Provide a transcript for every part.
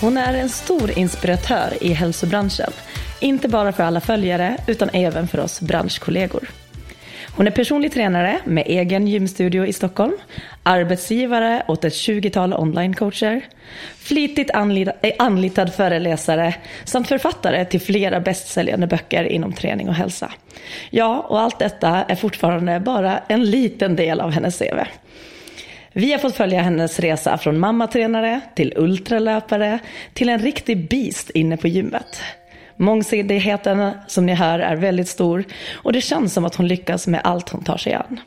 Hon är en stor inspiratör i hälsobranschen. Inte bara för alla följare utan även för oss branschkollegor. Hon är personlig tränare med egen gymstudio i Stockholm, arbetsgivare åt ett 20-tal onlinecoacher, flitigt anlitad föreläsare samt författare till flera bästsäljande böcker inom träning och hälsa. Ja, och allt detta är fortfarande bara en liten del av hennes CV. Vi har fått följa hennes resa från mammatränare till ultralöpare till en riktig beast inne på gymmet. Mångsidigheten som ni hör är väldigt stor och det känns som att hon lyckas med allt hon tar sig an.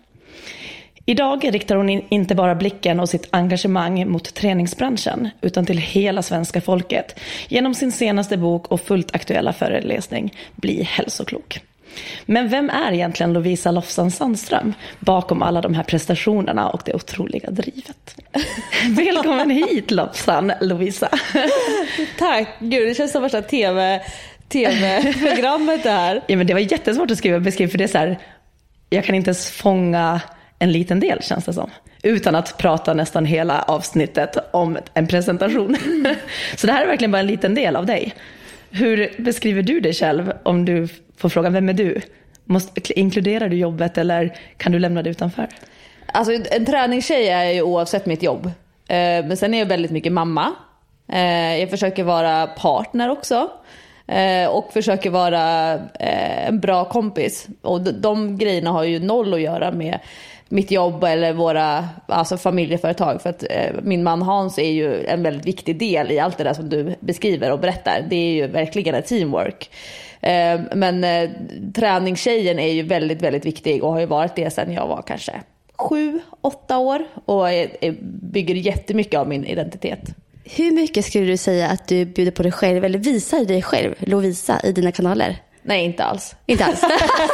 Idag riktar hon inte bara blicken och sitt engagemang mot träningsbranschen utan till hela svenska folket genom sin senaste bok och fullt aktuella föreläsning Bli hälsoklok. Men vem är egentligen Lovisa Lofsan Sandström bakom alla de här prestationerna och det otroliga drivet? Välkommen hit Lofsan, Lovisa. Tack, gud det känns som värsta tv-programmet det här. Ja, men det var jättesvårt att beskriva för det är så här, jag kan inte ens fånga en liten del känns det som. Utan att prata nästan hela avsnittet om en presentation. Så det här är verkligen bara en liten del av dig. Hur beskriver du dig själv om du får frågan vem är du? Inkluderar du jobbet eller kan du lämna det utanför? Alltså en träningstjej är ju oavsett mitt jobb. Men sen är jag väldigt mycket mamma. Jag försöker vara partner också. Och försöker vara en bra kompis. Och de grejerna har ju noll att göra med mitt jobb eller våra familjeföretag. För att min man Hans är ju en väldigt viktig del i allt det där som du beskriver och berättar. Det är ju verkligen ett teamwork. Men träningstjejen är ju väldigt, väldigt viktig och har ju varit det sedan jag var kanske 7-8 år. Och bygger jättemycket av min identitet. Hur mycket skulle du säga att du bjuder på dig själv eller visar dig själv, Lovisa, i dina kanaler? Nej, inte alls. Inte alls.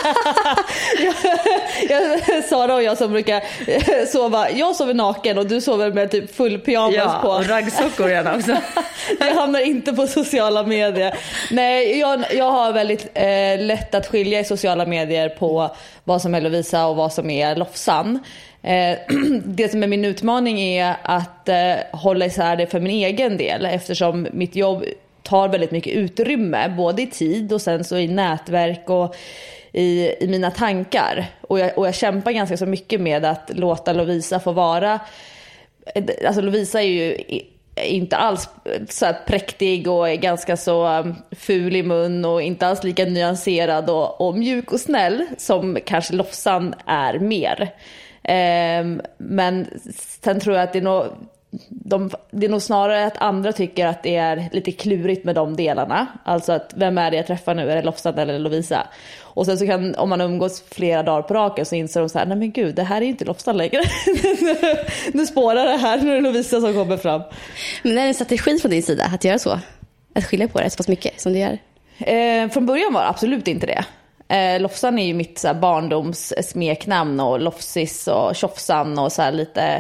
Sara och jag som brukar sova. Jag sover naken och du sover med typ full pyjamas på. Ja, och raggsockor gärna också. Jag hamnar inte på sociala medier. Nej, jag har väldigt lätt att skilja i sociala medier på vad som är Lovisa och vad som är Lofsan. Det som är min utmaning är att hålla isär det för min egen del. Eftersom mitt jobb tar väldigt mycket utrymme, både i tid och sen så i nätverk och i mina tankar. Och jag kämpar ganska så mycket med att låta Lovisa få vara. Alltså Lovisa är ju inte alls så här präktig och är ganska så ful i mun och inte alls lika nyanserad och mjuk och snäll som kanske Lofsan är mer. Men sen tror jag att det är nog snarare att andra tycker att det är lite klurigt med de delarna. Alltså att vem är det jag träffar nu? Är det Lofsan eller Lovisa? Och sen så kan, om man umgås flera dagar på raken så inser de så här, nej men gud, det här är inte Lofsan längre. Nu spårar det här, nu är det Lovisa som kommer fram. Men är det en strategi från din sida att göra så? Att skilja på det så pass mycket som du gör? Från början var det absolut inte det. Lofsan är ju mitt så här, barndoms smeknamn och Lofsis och Tjofsan och så här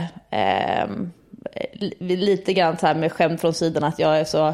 lite grann så här med skämt från sidan att jag är så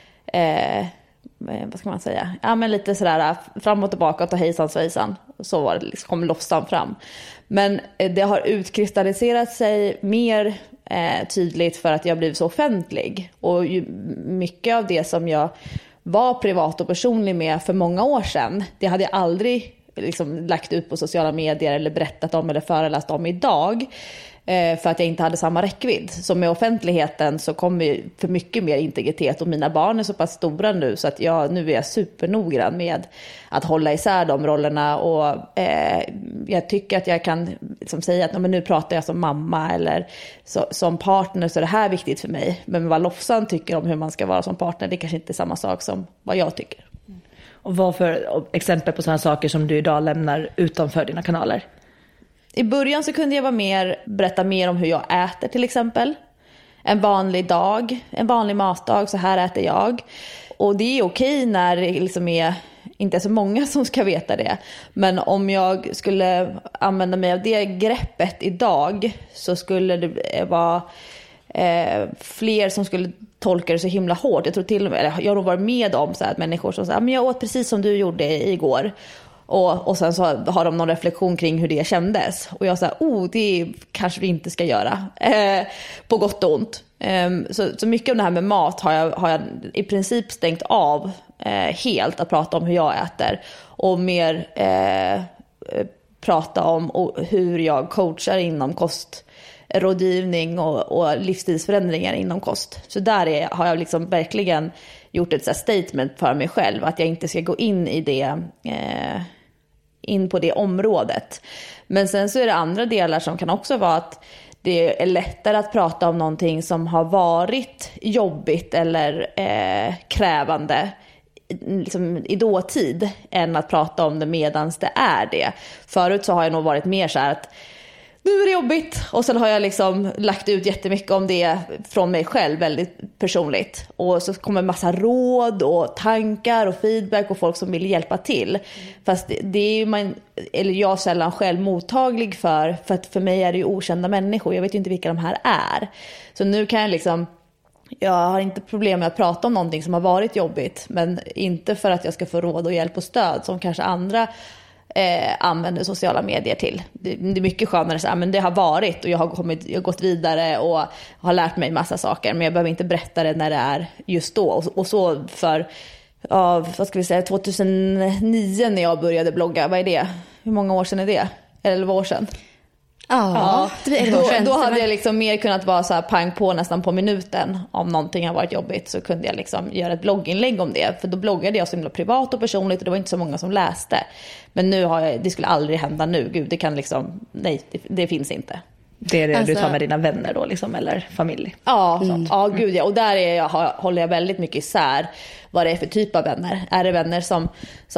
vad ska man säga? Ja, men lite sådär fram och tillbaka och ta hejsan svejsan. Så var det, liksom, kom Lofsan fram. Men det har utkristalliserat sig mer tydligt för att jag blivit så offentlig. Och mycket av det som jag var privat och personlig med för många år sedan, det hade jag aldrig liksom lagt ut på sociala medier eller berättat om eller föreläst om idag. För att jag inte hade samma räckvidd. Så med offentligheten så kommer för mycket mer integritet. Och mina barn är så pass stora nu så att nu är jag supernoggrann med att hålla isär de rollerna. Och jag tycker att jag kan liksom säga att men nu pratar jag som mamma eller som partner, så är det här viktigt för mig. Men vad Lofsan tycker om hur man ska vara som partner, det kanske inte är samma sak som vad jag tycker. Och vad för exempel på sådana saker som du idag lämnar utanför dina kanaler? I början så kunde jag berätta mer om hur jag äter till exempel. En vanlig dag, en vanlig matdag, så här äter jag. Och det är okej när det liksom inte är så många som ska veta det. Men om jag skulle använda mig av det greppet idag så skulle det vara fler som skulle tolka det så himla hårt. Jag tror till och med, jag har nog varit med om så här, människor som säger men jag åt precis som du gjorde igår. Och sen så har de någon reflektion kring hur det kändes. Och jag sa, det kanske vi inte ska göra. På gott och ont. Så mycket av det här med mat har jag i princip stängt av helt, att prata om hur jag äter, och mer prata om hur jag coachar inom kostrådgivning och livsstilsförändringar inom kost. Så där har jag liksom verkligen gjort ett så här statement för mig själv, att jag inte ska gå in i det in på det området. Men sen så är det andra delar som kan också vara att det är lättare att prata om någonting som har varit jobbigt eller krävande liksom i dåtid, än att prata om det medans det är det. Förut så har jag nog varit mer så här att nu är det jobbigt, och sen har jag liksom lagt ut jättemycket om det från mig själv, väldigt personligt, och så kommer en massa råd och tankar och feedback och folk som vill hjälpa till. Fast det är ju jag sällan själv mottaglig för att för mig är det ju okända människor, jag vet ju inte vilka de här är. Så nu kan jag liksom, jag har inte problem med att prata om någonting som har varit jobbigt, men inte för att jag ska få råd och hjälp och stöd som kanske andra använder sociala medier till. Det är mycket skönare så här, men det har varit, och jag har gått vidare och har lärt mig massa saker, men jag behöver inte berätta det när det är just då. Och så för vad ska vi säga, 2009 när jag började blogga, vad är det? Hur många år sedan är det? 11 år sedan? Ja, då hade jag liksom mer kunnat vara så här pang på nästan på minuten. Om någonting har varit jobbigt så kunde jag liksom göra ett blogginlägg om det. För då bloggade jag så himla privat och personligt, och det var inte så många som läste. Men nu det skulle aldrig hända nu. Gud, det kan liksom, nej, det finns inte. Det är det du tar med dina vänner då liksom, eller familj? Ja, gud ja. Och där håller jag väldigt mycket isär vad det är för typ av vänner. Är det vänner som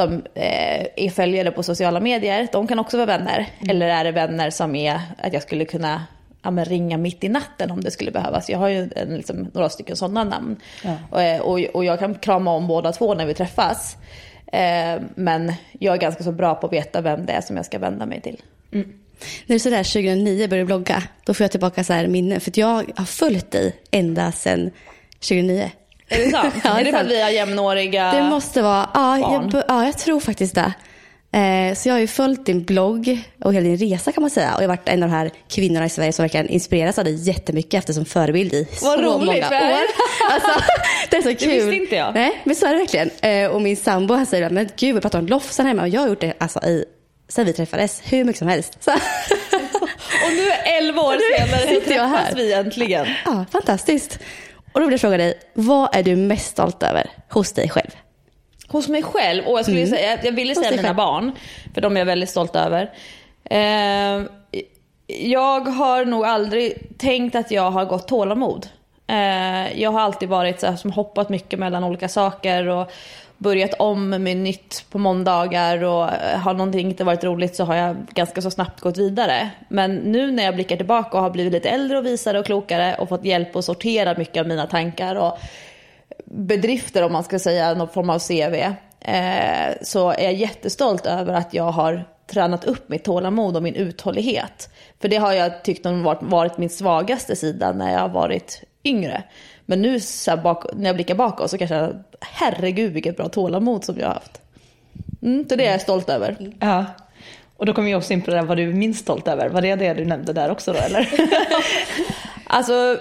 är följare på sociala medier, de kan också vara vänner. Eller är det vänner som är att jag skulle kunna ringa mitt i natten om det skulle behövas. Jag har ju liksom några stycken sådana namn. Ja. Och jag kan krama om båda två när vi träffas. Men jag är ganska så bra på att veta vem det är som jag ska vända mig till. Mm. När du sådär 2009 började blogga, då får jag tillbaka så här minnen. För att jag har följt dig ända sedan 2009. Är det sant? Ja, är det för att vi har jämnåriga Det måste vara, barn? Jag tror faktiskt det. Så jag har ju följt din blogg och hela din resa kan man säga. Och jag har varit en av de här kvinnorna i Sverige som verkligen inspireras av dig jättemycket efter som förebild i så roligt, många år. Alltså, det är så kul. Det visste inte jag. Nej, men så är det verkligen. Och min sambo han säger, men gud vi pratar om lofsan hemma. Och jag har gjort det alltså sen vi träffades hur mycket som helst. Så. Och nu 11 år senare så träffas vi äntligen. Ja, fantastiskt. Och då vill jag fråga dig, vad är du mest stolt över hos dig själv? Hos mig själv? Och jag ville säga mina barn, för de är jag väldigt stolt över. Jag har nog aldrig tänkt att jag har gått tålamod. Jag har alltid varit så här, som hoppat mycket mellan olika saker och börjat om med nytt på måndagar, och har någonting inte varit roligt så har jag ganska så snabbt gått vidare. Men nu när jag blickar tillbaka och har blivit lite äldre och visare och klokare och fått hjälp att sortera mycket av mina tankar och bedrifter, om man ska säga någon form av CV, så är jag jättestolt över att jag har tränat upp mitt tålamod och min uthållighet. För det har jag tyckt varit min svagaste sida när jag har varit yngre. Men nu så när jag blickar bakåt så kanske jag, herregud vilket bra tålamod som jag har haft. Så det är jag stolt över. Ja. Och då kommer vi också in på det där, vad du är minst stolt över. Var det du nämnde där också då, eller? Alltså,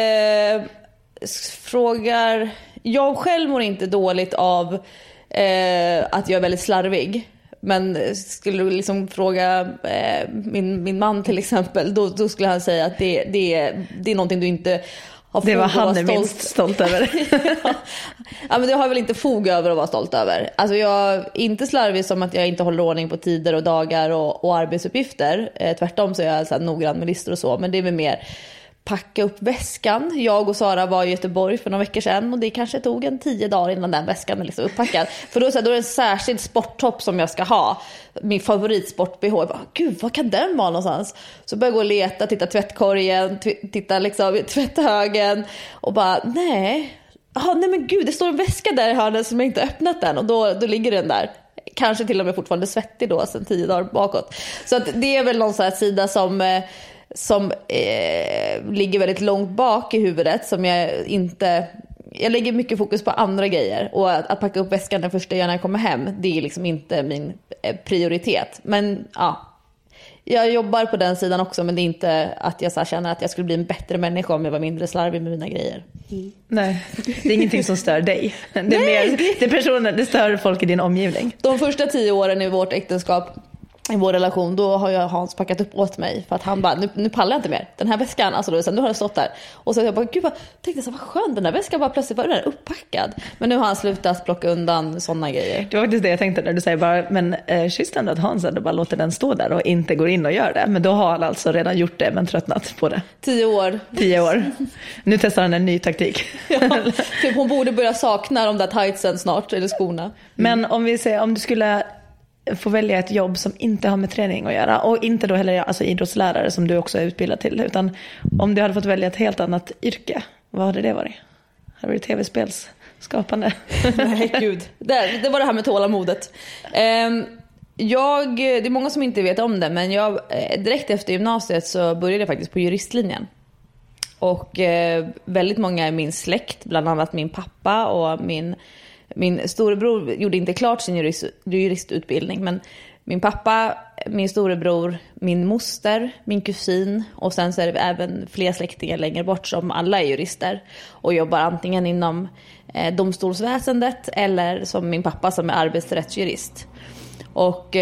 frågar... Jag själv mår inte dåligt av att jag är väldigt slarvig. Men skulle du liksom fråga min man till exempel, då skulle han säga att det är någonting du inte har fog. Det var han är minst stolt över. Ja, men det har jag väl inte fog över att vara stolt över. Alltså jag är inte slarvig som att jag inte håller ordning på tider och dagar och arbetsuppgifter. Tvärtom så är jag så här noggrann med listor och så. Men det är väl mer packa upp väskan. Jag och Sara var i Göteborg för några veckor sedan och det kanske tog 10 dagar innan den väskan är liksom upppackad. För då är det en särskild sporttopp som jag ska ha. Min favoritsport-BH. Gud, vad kan den vara någonstans? Så börjar jag gå och leta, titta tvättkorgen, titta liksom tvätthögen och bara, nej men gud, det står en väska där i hörnet som jag inte öppnat den, och då ligger den där. Kanske till och med fortfarande svettig då sen 10 dagar bakåt. Så att det är väl någon sån här sida som ligger väldigt långt bak i huvudet, som jag lägger mycket fokus på andra grejer, och att packa upp väskan den första när jag kommer hem, det är liksom inte min prioritet. Men ja, Jag jobbar på den sidan också, men det är inte att jag så här känner att jag skulle bli en bättre människa om jag var mindre slarvig med mina grejer. Nej, det är ingenting som stör dig. Det är mer, det är personer, det stör folk i din omgivning. De första 10 åren i vårt äktenskap, i vår relation, då har jag Hans packat upp åt mig för att han bara, nu pallar jag inte mer. Den här väskan, alltså då, nu har jag stått där. Och så jag bara, gud, tänkte så vad skönt, den här väskan bara plötsligt var den där upppackad. Men nu har han slutat plocka undan sådana grejer. Det var faktiskt det jag tänkte när du säger bara, men schysst ändå att Hans ändå bara låter den stå där och inte går in och gör det. Men då har han alltså redan gjort det men tröttnat på det. 10 år. 10 år. Nu testar han en ny taktik. Ja, typ hon borde börja sakna de där tightsen snart, eller skorna. Men om vi säger, om du skulle få välja ett jobb som inte har med träning att göra, och inte då heller alltså idrottslärare som du också är utbildad till, utan om du hade fått välja ett helt annat yrke, vad hade det varit? Hade det varit tv-spelsskapande? Nej, gud. Det var det här med tålamodet. Det är många som inte vet om det, men jag direkt efter gymnasiet så började jag faktiskt på juristlinjen. Och väldigt många i min släkt, bland annat min pappa och min storebror gjorde inte klart sin juristutbildning, men min pappa, min storebror, min moster, min kusin och sen så är det även fler släktingar längre bort som alla är jurister och jobbar antingen inom domstolsväsendet eller som min pappa som är arbetsrättsjurist. Och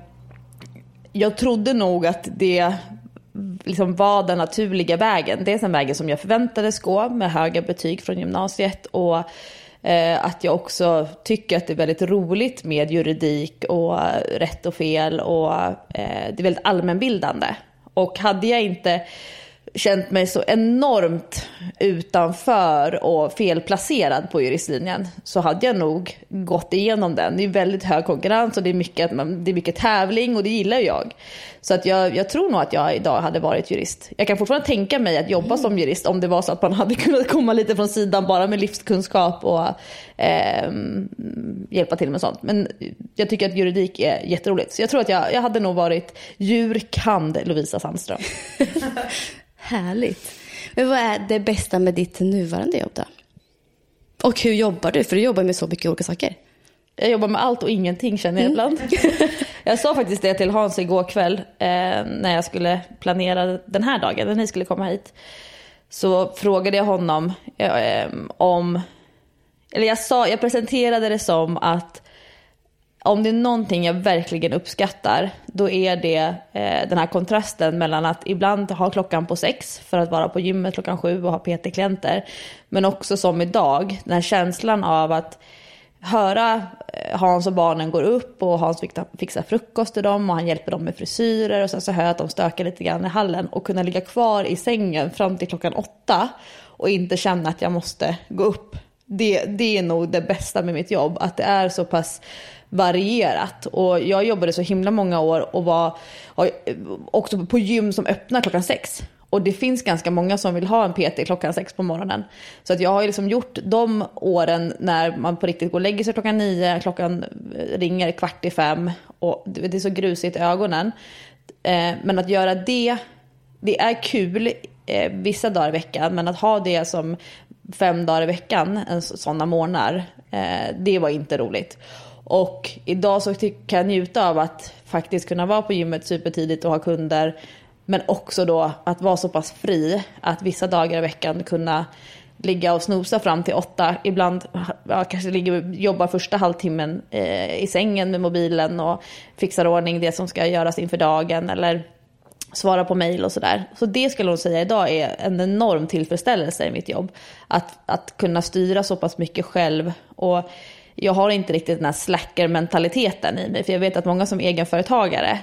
jag trodde nog att det liksom var den naturliga vägen. Det är en vägen som jag förväntades gå med höga betyg från gymnasiet, och att jag också tycker att det är väldigt roligt med juridik och rätt och fel, och det är väldigt allmänbildande. Och hade jag inte känt mig så enormt utanför och felplacerad på juristlinjen så hade jag nog gått igenom den. Det är väldigt hög konkurrens och det är mycket tävling, och det gillar jag. Så att jag tror nog att jag idag hade varit jurist. Jag kan fortfarande tänka mig att jobba som jurist om det var så att man hade kunnat komma lite från sidan bara med livskunskap och hjälpa till med sånt. Men jag tycker att juridik är jätteroligt. Så jag tror att jag hade nog varit jurkand Lovisa Sandström. Härligt. Men vad är det bästa med ditt nuvarande jobb då? Och hur jobbar du? För du jobbar med så mycket olika saker. Jag jobbar med allt och ingenting, känner jag ibland. Jag sa faktiskt det till Hans igår kväll när jag skulle planera den här dagen, när ni skulle komma hit. Så frågade jag honom jag presenterade det som att om det är någonting jag verkligen uppskattar, då är det den här kontrasten mellan att ibland ha klockan på 6 för att vara på gymmet klockan 7 och ha PT-klienter. Men också som idag, den här känslan av att höra Hans och barnen går upp och Hans fixar frukost till dem och han hjälper dem med frisyrer, och sen så hör jag att de stökar lite grann i hallen, och kunna ligga kvar i sängen fram till klockan 8 och inte känna att jag måste gå upp. Det är nog det bästa med mitt jobb, att det är så pass varierat. Och jag jobbade så himla många år och var också på gym som öppnar klockan 6. Och det finns ganska många som vill ha en PT klockan 6 på morgonen. Så att jag har liksom gjort de åren när man på riktigt går och lägger sig klockan 9, klockan ringer 4:45 och det är så grusigt i ögonen. Men att göra det är kul vissa dagar i veckan, men att ha det som 5 dagar i veckan, sådana månader, det var inte roligt. Och idag så kan jag njuta av att faktiskt kunna vara på gymmet supertidigt och ha kunder, men också då att vara så pass fri att vissa dagar i veckan kunna ligga och snosa fram till 8. Ibland kanske jobbar första halvtimmen i sängen med mobilen och fixar ordning det som ska göras inför dagen eller svara på mejl och sådär. Så det skulle jag säga idag är en enorm tillfredsställelse i mitt jobb. Att kunna styra så pass mycket själv. Och jag har inte riktigt den här slacker-mentaliteten i mig. För jag vet att många som egenföretagare,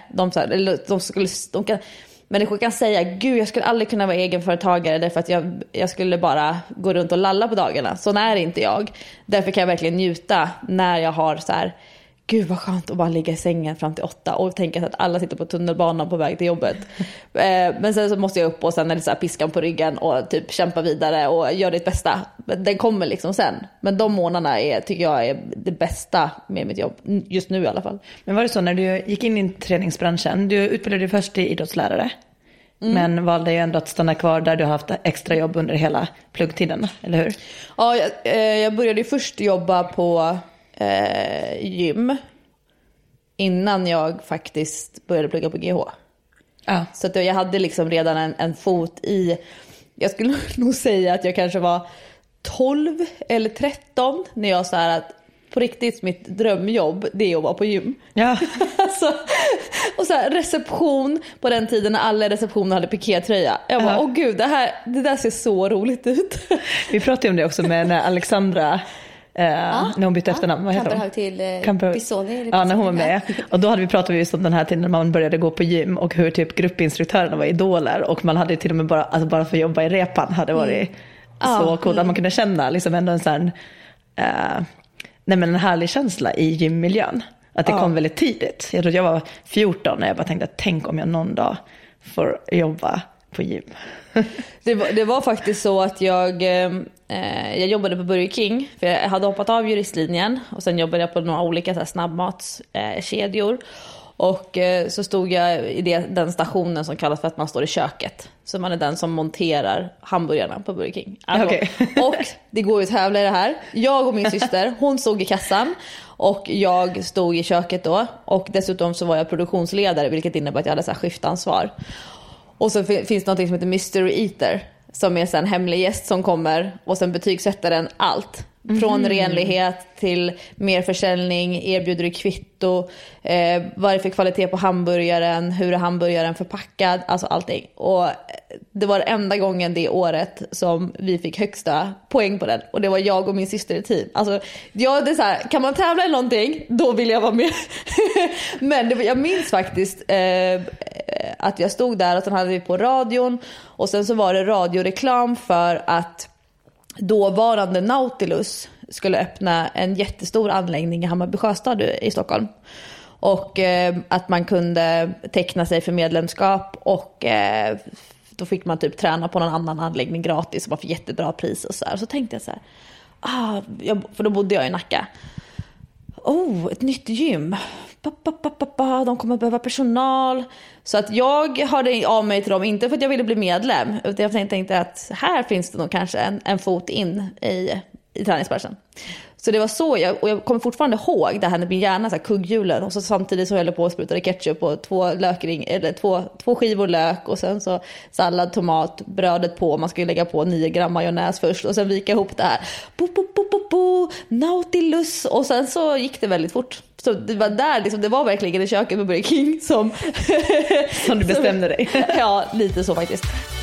människor kan säga, gud jag skulle aldrig kunna vara egenföretagare därför att jag skulle bara gå runt och lalla på dagarna. Så är inte jag. Därför kan jag verkligen njuta när jag har så här, gud vad skönt att bara ligga i sängen fram till 8 och tänka att alla sitter på tunnelbanan på väg till jobbet. Men sen så måste jag upp och sen är det så här piskan på ryggen och typ kämpa vidare och göra det bästa. Den kommer liksom sen. Men de månaderna tycker jag är det bästa med mitt jobb. Just nu i alla fall. Men var det så när du gick in i träningsbranschen, du utbildade dig först till idrottslärare. Men valde ju ändå att stanna kvar där du har haft extra jobb under hela pluggtiden, eller hur? Ja, jag började ju först jobba på gym innan jag faktiskt började plugga på GH. Ja. Så att jag hade liksom redan en fot i, jag skulle nog säga att jag kanske var 12 eller 13 när jag så här att på riktigt mitt drömjobb det är att vara på gym. Ja. Alltså, och så här, reception på den tiden när alla receptioner hade pikétröja. Jag bara, åh gud, det där ser så roligt ut. Vi pratade om det också med när Alexandra när hon bytte efternamn. Vad heter hon? Till Bisoni. Ja, när hon var med. Och då hade vi pratat just om den här tiden när man började gå på gym och hur typ gruppinstruktörerna var idoler. Och man hade till och med bara för att jobba i repan hade varit så coolt. Att man kunde känna liksom ändå en sån en härlig känsla i gymmiljön. Att det kom väldigt tidigt. Jag tror jag var 14 när jag bara tänkte att tänk om jag någon dag får jobba på gym. Det var faktiskt så att jag jobbade på Burger King. För jag hade hoppat av juristlinjen. Och sen jobbade jag på några olika så här, snabbmatskedjor. Och så stod jag i den stationen som kallas för att man står i köket. Så man är den som monterar hamburgarna på Burger King. Alltså, Okay. Och det går ju att tävla i det här. Jag och min syster, hon stod i kassan. Och jag stod i köket då. Och dessutom så var jag produktionsledare, vilket innebär att jag hade så här skiftansvar. Och så finns det något som heter Mystery Eater, som är en hemlig gäst som kommer och sen betygsätter den allt. Från renlighet till mer försäljning, erbjuder du kvitto, vad är det för kvalitet på hamburgaren, hur är hamburgaren förpackad, alltså allting. Och det var enda gången det året som vi fick högsta poäng på den. Och det var jag och min syster i team. Alltså, det är så här, kan man tävla i någonting, då vill jag vara med. Men jag minns faktiskt att jag stod där och sen hade vi på radion. Och sen så var det radioreklam för att dåvarande Nautilus skulle öppna en jättestor anläggning i Hammarby Sjöstad i Stockholm. Och att man kunde teckna sig för medlemskap och då fick man typ träna på någon annan anläggning gratis och man fick jättebra pris och så här. Så tänkte jag så här, för då bodde jag i Nacka. Ett nytt gym. De kommer behöva personal. Så att jag hörde av mig till dem, inte för att jag ville bli medlem, utan jag tänkte att här finns det nog kanske en fot in i träningsbranschen. Så det var så jag kommer fortfarande ihåg det här med min hjärna, så här kugghjulen, och så samtidigt så höll jag på att spruta ketchup och två skivor lök och sen så sallad, tomat, brödet på, man skulle lägga på 9 gram majonnäs först och sen vika ihop det här. Nautilus, och sen så gick det väldigt fort. Så det var där liksom, det var verkligen i köket på Burger King som du bestämde dig. Ja, lite så faktiskt.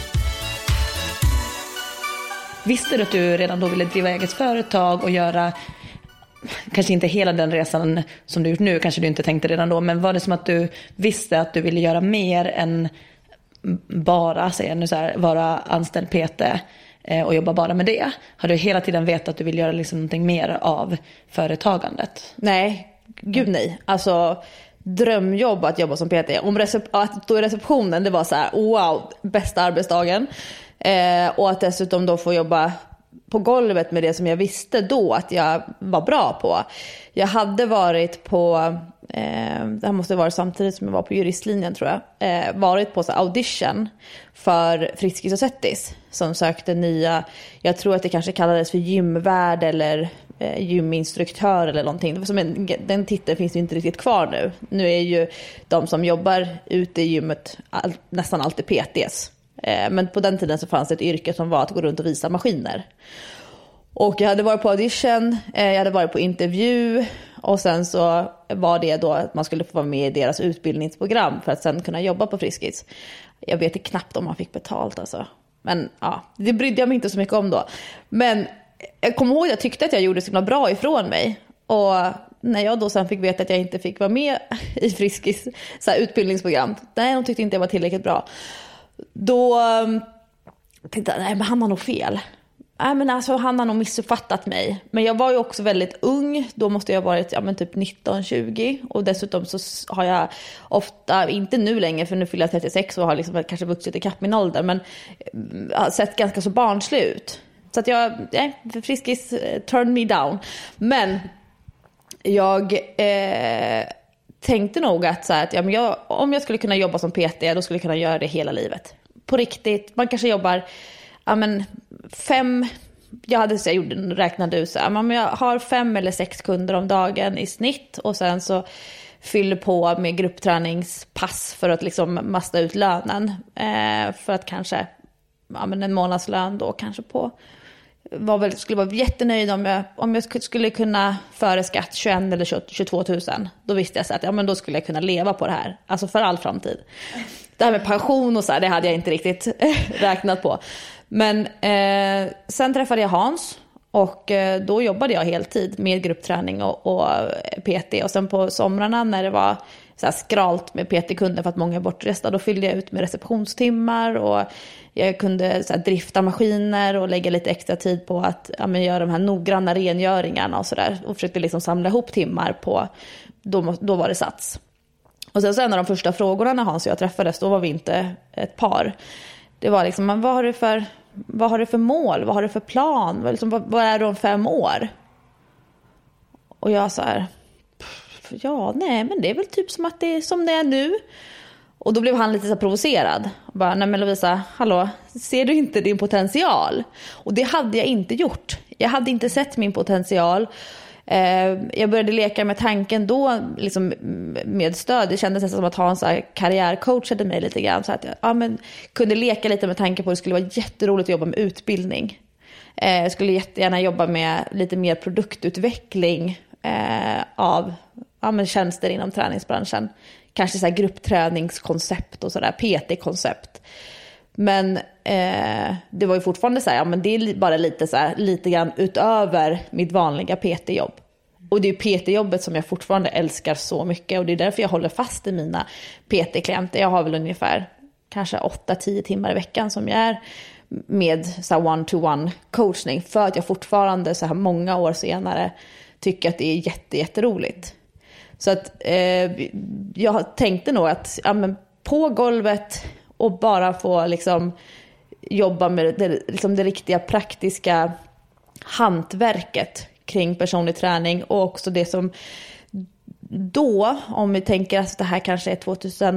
Visste du att du redan då ville driva eget företag och göra, kanske inte hela den resan som du gjort nu, kanske du inte tänkte redan då, men var det som att du visste att du ville göra mer än bara, säger nu så här, vara anställd PT och jobba bara med det? Har du hela tiden vetat att du vill göra liksom någonting mer av företagandet? Nej, gud nej. Alltså drömjobb att jobba som PT. Att stå i receptionen, det var så här, wow, bästa arbetsdagen. Och att dessutom då få jobba på golvet med det som jag visste då att jag var bra på. Jag hade varit på, det här måste vara samtidigt som jag var på juristlinjen tror jag, varit på så audition för Friskis och Svettis som sökte nya, jag tror att det kanske kallades för gymvärd eller gyminstruktör eller någonting. Den titeln finns ju inte riktigt kvar nu. Nu är ju de som jobbar ute i gymmet nästan alltid PTs. Men på den tiden så fanns det ett yrke som var att gå runt och visa maskiner. Och jag hade varit på audition, jag hade varit på intervju och sen så var det då att man skulle få vara med i deras utbildningsprogram för att sen kunna jobba på Friskis. Jag vet knappt om man fick betalt alltså. Men ja, det brydde jag mig inte så mycket om då. Men jag kommer ihåg att jag tyckte att jag gjorde så bra ifrån mig. Och när jag då sen fick veta att jag inte fick vara med i Friskis så här utbildningsprogram. Nej, de tyckte inte jag var tillräckligt bra. Då tänkte jag, nej men han har nog fel. Nej men alltså han har nog missuppfattat mig. Men jag var ju också väldigt ung. Då måste jag ha varit typ 19-20. Och dessutom så har jag ofta, inte nu längre för nu fyller jag 36 och har liksom kanske vuxit i kapp min ålder. Men har sett ganska så barnslig ut. Så att Friskis turned me down. Men jag tänkte nog att, så här, att om jag skulle kunna jobba som PT, då skulle jag kunna göra det hela livet. På riktigt, man kanske jobbar 5, räknade ut så här, men jag har 5 eller 6 kunder om dagen i snitt och sen så fyller på med gruppträningspass för att liksom masta ut lönen. För att kanske, en månadslön då kanske på, skulle vara jättenöjd om jag skulle kunna före skatt 21 eller 22 000. Då visste jag så att då skulle jag kunna leva på det här. Alltså för all framtid. Det här med pension och så här, det hade jag inte riktigt räknat på. Men sen träffade jag Hans. Och då jobbade jag heltid med gruppträning och PT. Och sen på somrarna när det var så här skralt med PT-kunder för att många är bortresta, då fyllde jag ut med receptionstimmar. Och jag kunde så här drifta maskiner och lägga lite extra tid på att göra de här noggranna rengöringarna och sådär. Och försökte liksom samla ihop timmar på, då var det Sats. Och sen så en av de första frågorna när Hans och jag träffades, då var vi inte ett par. Det var liksom, vad har du för mål? Vad har du för plan? Vad är du om 5 år? Och jag så här, men det är väl typ som att det är som det är nu. Och då blev han lite så provocerad. Bara, nej men Lovisa, hallå, ser du inte din potential? Och det hade jag inte gjort. Jag hade inte sett min potential. Jag började leka med tanken då liksom med stöd. Det kändes nästan som att ha en så här karriärcoachade mig lite grann. Så att jag kunde leka lite med tanken på att det skulle vara jätteroligt att jobba med utbildning. Jag skulle jättegärna jobba med lite mer produktutveckling av tjänster inom träningsbranschen. Kanske så här gruppträningskoncept och sådär, PT-koncept. Men det var ju fortfarande så här, men det är bara lite grann utöver mitt vanliga PT-jobb. Och det är PT-jobbet som jag fortfarande älskar så mycket. Och det är därför jag håller fast i mina PT-klienter. Jag har väl ungefär kanske 8-10 timmar i veckan som jag är med så här one-to-one coachning. För att jag fortfarande så här många år senare tycker att det är jätteroligt. Så att jag tänkte nog att på golvet och bara få liksom jobba med det riktiga praktiska hantverket kring personlig träning. Och också det som då, om vi tänker att det här kanske är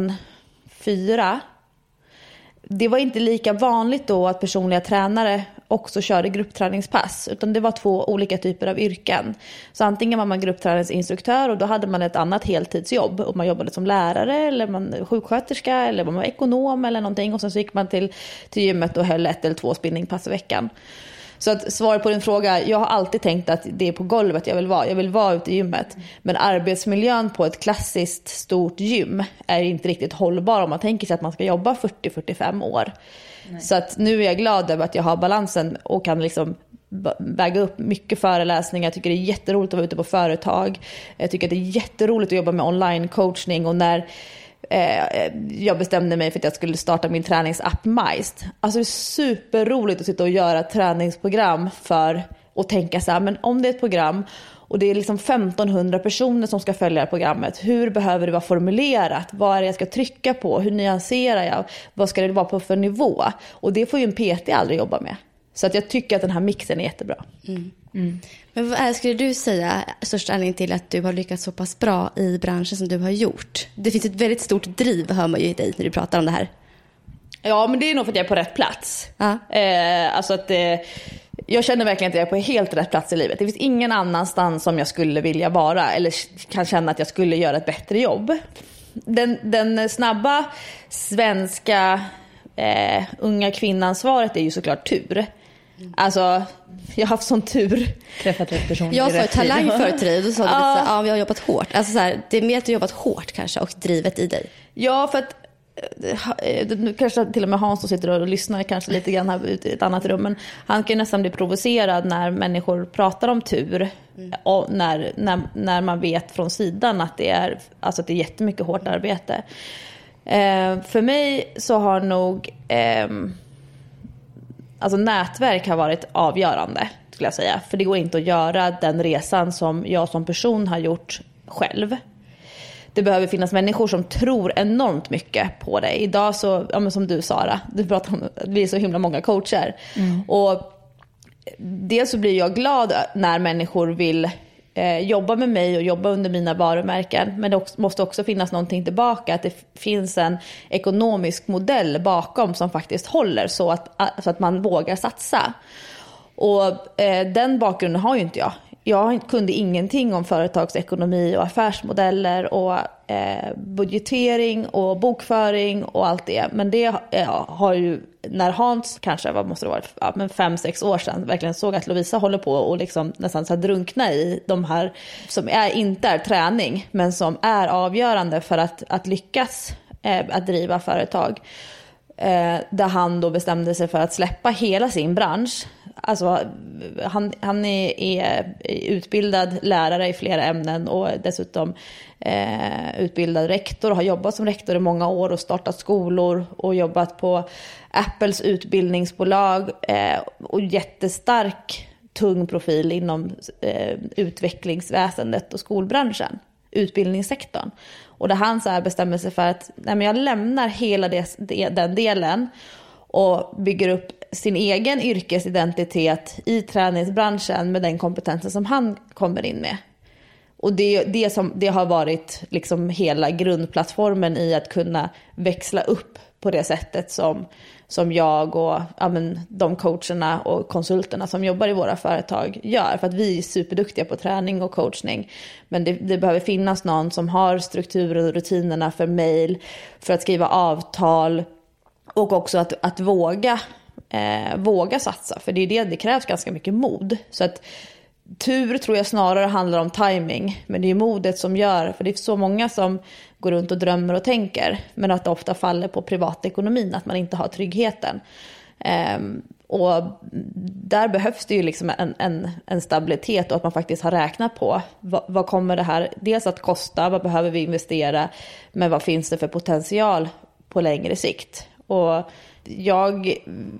2004, det var inte lika vanligt då att personliga tränare också körde gruppträningspass, utan det var 2 olika typer av yrken. Så antingen var man gruppträningsinstruktör och då hade man ett annat heltidsjobb och man jobbade som lärare eller man sjuksköterska eller man var ekonom eller någonting, och sen så gick man till gymmet och höll 1 eller 2 spinningpass i veckan. Så att svaret på din fråga, jag har alltid tänkt att det är på golvet jag vill vara ute i gymmet. Men arbetsmiljön på ett klassiskt stort gym är inte riktigt hållbar om man tänker sig att man ska jobba 40-45 år. Nej. Så att nu är jag glad över att jag har balansen och kan liksom väga upp mycket föreläsningar. Jag tycker det är jätteroligt att vara ute på företag. Jag tycker att det är jätteroligt att jobba med online-coachning. Och när jag bestämde mig för att jag skulle starta min träningsapp Majst. Alltså det är superroligt att sitta och göra träningsprogram för och tänka så här, men om det är ett program och det är liksom 1500 personer som ska följa programmet, hur behöver det vara formulerat? Vad är det jag ska trycka på? Hur nyanserar jag? Vad ska det vara på för nivå? Och det får ju en PT aldrig jobba med. Så att jag tycker att den här mixen är jättebra. Men vad skulle du säga största anledningen till att du har lyckats så pass bra i branschen som du har gjort? Det finns ett väldigt stort driv, hör man ju i dig när du pratar om det här. Ja, men det är nog för att jag är på rätt plats. Alltså att jag känner verkligen att jag är på helt rätt plats i livet. Det finns ingen annanstans som jag skulle vilja vara eller kan känna att jag skulle göra ett bättre jobb. Den snabba svenska unga kvinnansvaret är ju såklart tur. Alltså, jag har haft sån tur. Träffat rätt person. Jag sa talang för tid och sa att vi har jobbat hårt. Alltså så här, det är mer att du har jobbat hårt kanske och drivet i dig. Ja, för att kanske till och med Hans som sitter och lyssnar kanske lite grann här ute i ett annat rum, men han kan nästan bli provocerad när människor pratar om tur och när man vet från sidan att det är jättemycket hårt arbete. För mig så har nog nätverk har varit avgörande, skulle jag säga. För det går inte att göra den resan som jag som person har gjort själv. Det behöver finnas människor som tror enormt mycket på det. Idag så, som du Sara, du pratar om att vi är så himla många coacher. Och dels så blir jag glad när människor vill jobba med mig och jobba under mina varumärken. Men det måste också finnas någonting tillbaka. Att det finns en ekonomisk modell bakom som faktiskt håller så att man vågar satsa. Och den bakgrunden har ju inte jag. jag kunde ingenting om företagsekonomi och affärsmodeller och budgetering och bokföring och allt det. Men det har ju, när Hans kanske, vad måste det vara, men 5-6 år sedan verkligen såg att Lovisa håller på och liksom nästan så här drunkna i de här som inte är träning men som är avgörande för att lyckas att driva företag. Där han då bestämde sig för att släppa hela sin bransch. Alltså, han är utbildad lärare i flera ämnen och dessutom utbildad rektor och har jobbat som rektor i många år och startat skolor och jobbat på Apples utbildningsbolag och jättestark tung profil inom utvecklingsväsendet och skolbranschen, utbildningssektorn. Och där han så här bestämmer sig för att nej, men jag lämnar hela den delen och bygger upp sin egen yrkesidentitet i träningsbranschen med den kompetensen som han kommer in med. Och det har varit liksom hela grundplattformen i att kunna växla upp på det sättet som jag och de coacherna och konsulterna som jobbar i våra företag gör. För att vi är superduktiga på träning och coachning. Men det behöver finnas någon som har strukturer och rutinerna för mejl, för att skriva avtal och också att våga satsa. För det krävs ganska mycket mod. Så att tur tror jag snarare handlar om timing, men det är modet som gör, för det är så många som går runt och drömmer och tänker, men att det ofta faller på privatekonomin, att man inte har tryggheten. Och där behövs det ju liksom en stabilitet och att man faktiskt har räknat på vad kommer det här dels att kosta, vad behöver vi investera, men vad finns det för potential på längre sikt. Och jag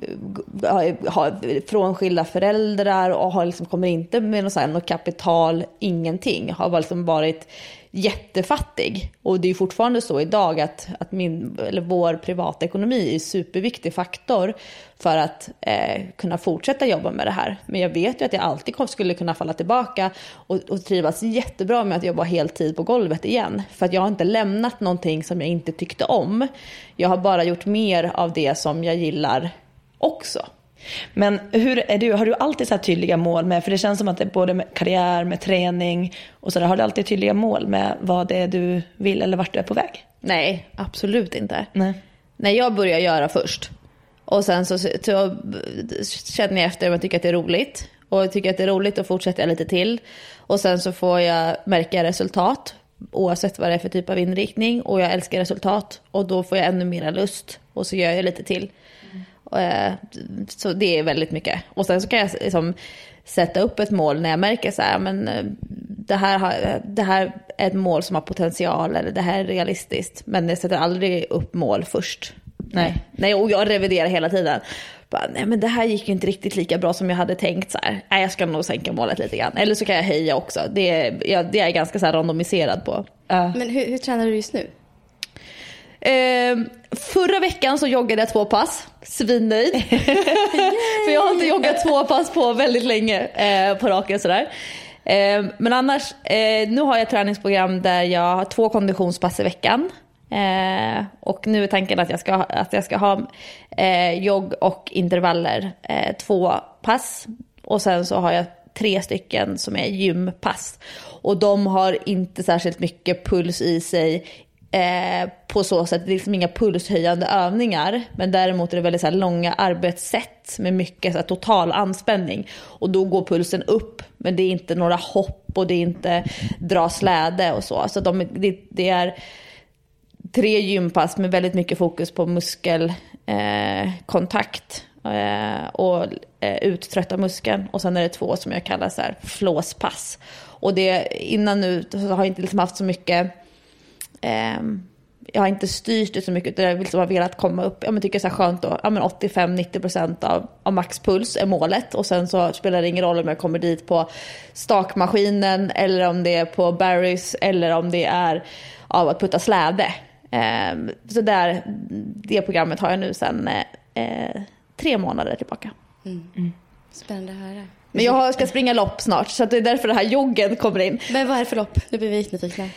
har frånskilda föräldrar och har liksom, kommer inte med något kapital, ingenting. Har liksom varit jättefattig. Och det är fortfarande så idag att vår privatekonomi är en superviktig faktor för att kunna fortsätta jobba med det här. Men jag vet ju att jag alltid skulle kunna falla tillbaka och trivas jättebra med att jobba heltid på golvet igen. För att jag har inte lämnat någonting som jag inte tyckte om. Jag har bara gjort mer av det som jag gillar också. Men har du alltid så här tydliga mål med, för det känns som att det är både med karriär, med träning och så där, har du alltid tydliga mål med vad det är du vill eller vart du är på väg? Nej, absolut inte. Nej, jag börjar göra först. Och sen så känner jag efter om jag tycker att det är roligt. Och jag tycker att det är roligt och fortsätter jag lite till. Och sen så får jag märka resultat oavsett vad det är för typ av inriktning. Och jag älskar resultat och då får jag ännu mer lust. Och så gör jag lite till. Så det är väldigt mycket. Och sen så kan jag liksom sätta upp ett mål när jag märker så här, men det här är ett mål som har potential eller det här är realistiskt, men jag sätter aldrig upp mål först. Nej, och jag reviderar hela tiden. Nej, men det här gick ju inte riktigt lika bra som jag hade tänkt så här. Nej, jag ska nog sänka målet lite grann. Eller så kan jag höja också. Det är jag ganska så här randomiserad på. Men hur tränar du just nu? Förra veckan så joggade jag 2 pass. Svinnöjd. För jag har inte joggat 2 pass på väldigt länge på raken sådär. Men annars, nu har jag ett träningsprogram där jag har 2 konditionspass i veckan. Och nu är tanken att jag ska ha jogg och intervaller 2 pass. Och sen så har jag 3 stycken som är gympass. Och de har inte särskilt mycket puls i sig. På så sätt, det är liksom inga pulshöjande övningar, men däremot är det väldigt så här långa arbetssätt med mycket så här total anspänning, och då går pulsen upp, men det är inte några hopp och det är inte dra släde och så det är 3 gympass med väldigt mycket fokus på muskelkontakt och uttrötta muskeln, och sen är det 2 som jag kallar så här flåspass. Och det innan nu så har jag inte liksom haft så mycket. Jag har inte styrt det så mycket, utan jag vill liksom ha velat komma upp. Jag tycker det är så skönt då. 85-90% av maxpuls är målet. Och sen så spelar det ingen roll om jag kommer dit på stakmaskinen, eller om det är på Barry's, eller om det är av att putta släde. Så det programmet har jag nu sedan 3 månader tillbaka. Spännande att höra. Men jag ska springa lopp snart, så det är därför det här joggen kommer in. Men vad är det för lopp? Nu blir vi nyfikna.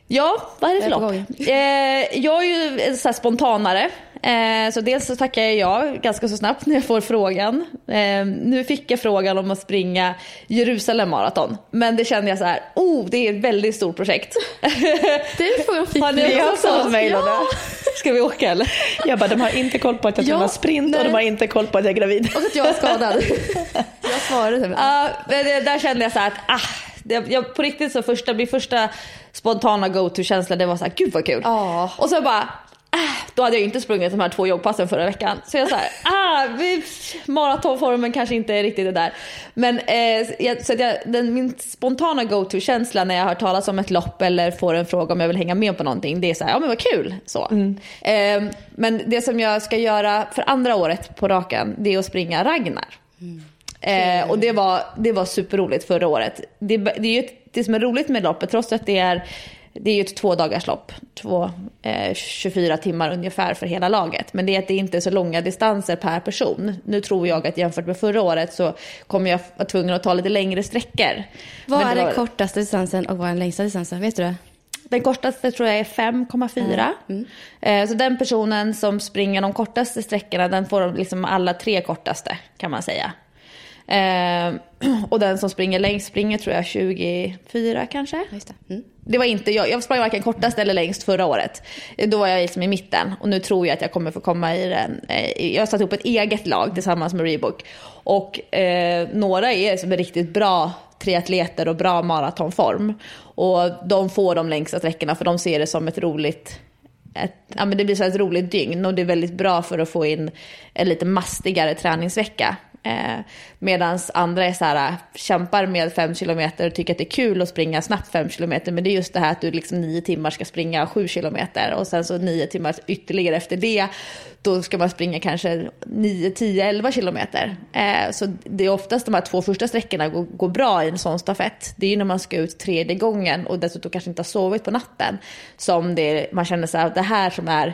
Ja, vad är det för lopp? Jag är ju en så här spontanare. Så dels så tackar jag ganska så snabbt när jag får frågan. Nu fick jag frågan om att springa Jerusalem maraton. Men det kände jag så här, det är ett väldigt stort projekt. Det får jag fick. Har ni också mejlat det? Ska vi åka eller? Jag bara, de har inte koll på att jag tränar sprint och de har inte koll på att jag är gravid. Och att jag är skadad. Jag svarade. Men där kände jag så här att jag på riktigt så min första spontana go-to-känsla, det var så här, gud vad kul. Och så bara, då hade jag inte sprungit de här 2 jobbpassen förra veckan. Så jag så här, maratonformen kanske inte är riktigt det där. Men min spontana go-to-känsla när jag hör talas om ett lopp eller får en fråga om jag vill hänga med på någonting, det är så här, ja men vad kul. Så. Men det som jag ska göra för andra året på raken, det är att springa Ragnar. Och det var superroligt förra året. Det är ju det som är roligt med loppet, trots att det är ju ett 2-dagarslopp, 24 timmar ungefär för hela laget. Men det är att det inte är så långa distanser per person. Nu tror jag att jämfört med förra året så kommer jag vara tvungen att ta lite längre sträckor. Vad är den kortaste distansen och vad är den längsta distansen? Vet du det? Den kortaste tror jag är 5,4. Så den personen som springer de kortaste sträckorna, den får liksom alla 3 kortaste kan man säga. Och den som springer längst springer tror jag 24 kanske. Just det. Det var inte jag sprang varken kortast eller längst förra året. Då var jag liksom i mitten. Och nu tror jag att jag kommer få komma i den. Jag har satt upp ett eget lag tillsammans med Reebok. Och några är som är riktigt bra triatleter och bra maratonform. Och de får de längsta sträckorna för de ser det som ett roligt... men det blir så ett roligt dygn. Och det är väldigt bra för att få in en lite mastigare träningsvecka. Medan andra är så här, kämpar med 5 kilometer och tycker att det är kul att springa snabbt 5 kilometer, men det är just det här att du liksom 9 timmar ska springa 7 kilometer och sen så 9 timmar ytterligare efter det, då ska man springa kanske 9, 10, 11 kilometer. Så det är oftast de här 2 första sträckorna går bra i en sån stafett. Det är ju när man ska ut 3:e gången och dessutom kanske inte har sovit på natten som man känner så här, det här som är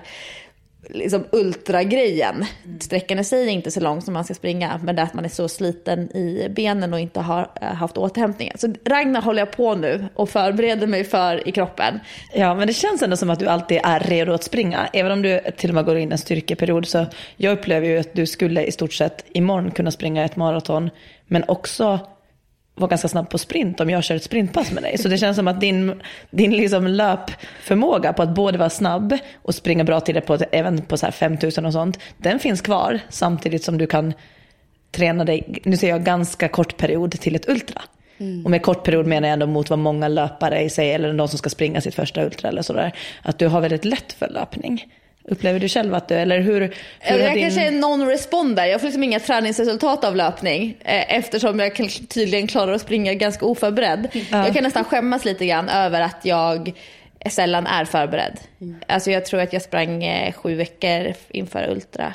liksom ultragrejen. Sträckan i sig är inte så lång som man ska springa, men det är att man är så sliten i benen och inte har haft återhämtningen. Så Ragnar håller jag på nu och förbereder mig för i kroppen. Ja, men det känns ändå som att du alltid är redo att springa. Även om du till och med går in en styrkeperiod, så jag upplever ju att du skulle i stort sett imorgon kunna springa ett maraton, men också var ganska snabb på sprint om jag kör ett sprintpass med dig. Så det känns som att din liksom löpförmåga på att både vara snabb och springa bra till det även på så här 5000 och sånt, den finns kvar samtidigt som du kan träna dig, nu säger jag ganska kort period, till ett ultra. Och med kort period menar jag ändå mot vad många löpare i sig, eller de som ska springa sitt första ultra eller sådär, att du har väldigt lätt för löpning. Upplever du själv att du, eller hur jag kanske är non-responder. Jag får liksom inga träningsresultat av löpning eftersom jag tydligen klarar att springa ganska oförberedd. Jag kan nästan skämmas lite grann över att jag sällan är förberedd. Alltså jag tror att jag sprang 7 veckor inför ultra.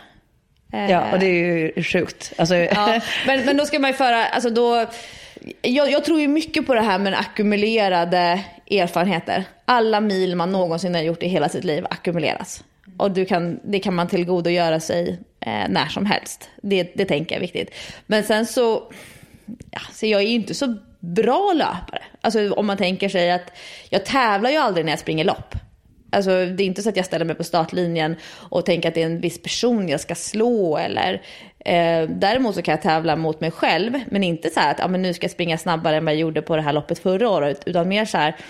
Ja, och det är ju sjukt. Alltså... Ja, men då ska man ju föra, alltså då... Jag tror ju mycket på det här med ackumulerade erfarenheter. Alla mil man någonsin har gjort i hela sitt liv ackumuleras. Och det kan man tillgodogöra sig när som helst. Det tänker jag är viktigt. Men sen så jag är ju inte så bra löpare. Alltså om man tänker sig att jag tävlar ju aldrig när jag springer lopp. Alltså det är inte så att jag ställer mig på startlinjen och tänker att det är en viss person jag ska slå eller däremot så kan jag tävla mot mig själv, men inte så här att men nu ska jag springa snabbare än vad jag gjorde på det här loppet förra året, utan mer så här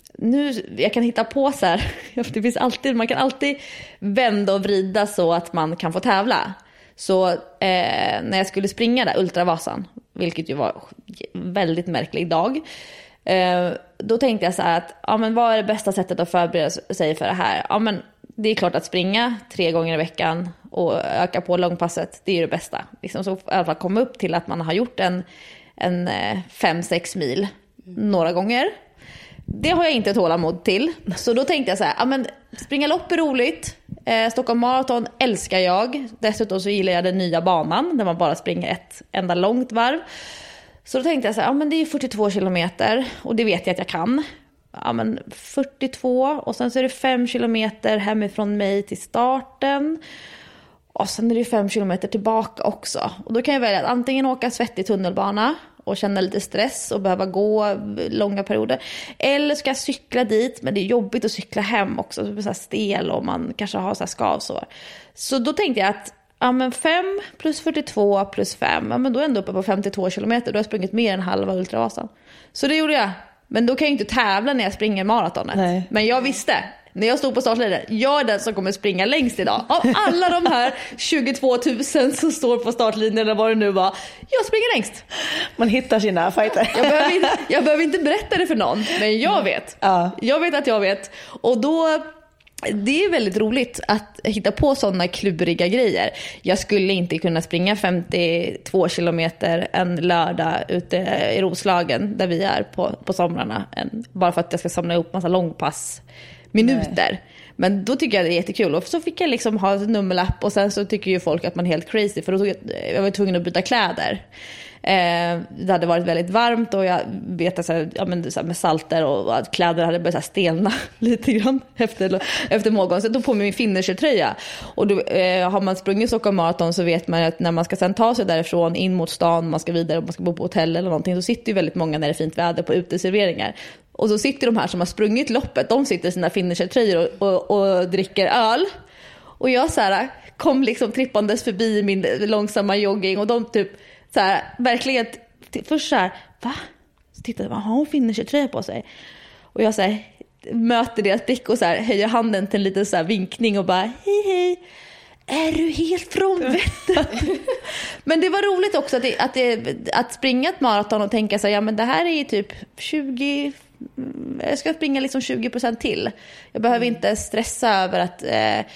jag kan hitta på så här, det finns alltid, man kan alltid vända och vrida så att man kan få tävla. Så när jag skulle springa där Ultravasan, vilket ju var en väldigt märklig dag, då tänkte jag så här att men vad är det bästa sättet att förbereda sig för det här? Men det är klart att springa 3 gånger i veckan och öka på långpasset, det är det bästa. Liksom, så i alla fall komma upp till att man har gjort en 5-6 mil några gånger. Det har jag inte tålamod till. Så då tänkte jag så här, men springa lopp är roligt. Stockholm Marathon älskar jag. Dessutom så gillar jag den nya banan där man bara springer ett enda långt varv. Så då tänkte jag så här, men det är 42 kilometer och det vet jag att jag kan. Men 42 och sen så är det 5 kilometer hemifrån mig till starten. Och sen är det 5 kilometer tillbaka också. Och då kan jag välja att antingen åka svettig tunnelbana och känna lite stress och behöva gå långa perioder. Eller ska jag cykla dit, men det är jobbigt att cykla hem också. Det blir så här stel och man kanske har så här skavsår. Så då tänkte jag att 5 plus 42 plus 5, men då är jag ändå uppe på 52 kilometer. Då har jag sprungit mer än halva Ultravasan. Så det gjorde jag. Men då kan jag inte tävla när jag springer maratonet. Nej. Men jag visste, när jag stod på startlinjen, jag är den som kommer springa längst idag. Av alla de här 22 000 som står på startlinjen eller vad det nu var, jag springer längst. Man hittar sina fighter. Jag behöver inte berätta det för någon, men jag vet. Ja. Jag vet att jag vet. Och då, det är väldigt roligt att hitta på sådana kluriga grejer. Jag skulle inte kunna springa 52 kilometer en lördag ute i Roslagen där vi är på somrarna. Bara för att jag ska samla ihop massa långpass minuter. Nej. Men då tycker jag det är jättekul. Och så fick jag liksom ha en nummerlapp. Och sen så tycker ju folk att man är helt crazy. För då jag var tvungen att byta kläder. Det hade varit väldigt varmt. Och jag vet att så här, med salter och att kläder hade börjat stelna lite grann efter morgon. Så jag tog på mig min finisher-tröja. Och då, har man sprungit Stockholm Marathon så vet man att när man ska sen ta sig därifrån in mot stan, man ska vidare och man ska bo på hotell eller någonting, så sitter ju väldigt många när det är fint väder på uteserveringar. Och så sitter de här som har sprungit loppet, de sitter i sina finisher-tröjor och dricker öl. Och jag så här, kom liksom trippandes förbi min långsamma jogging och de typ så här, verkligen först så här, va? Så tittade man, har hon finisher-tröja på sig? Och jag så här, möter deras blick och så här, höjer handen till en liten så här vinkning och bara, hej. Är du helt från vettet? Men det var roligt också att springa ett maraton och tänka så här, ja men det här är ju typ 20, jag ska springa liksom 20% till. Jag behöver inte stressa över att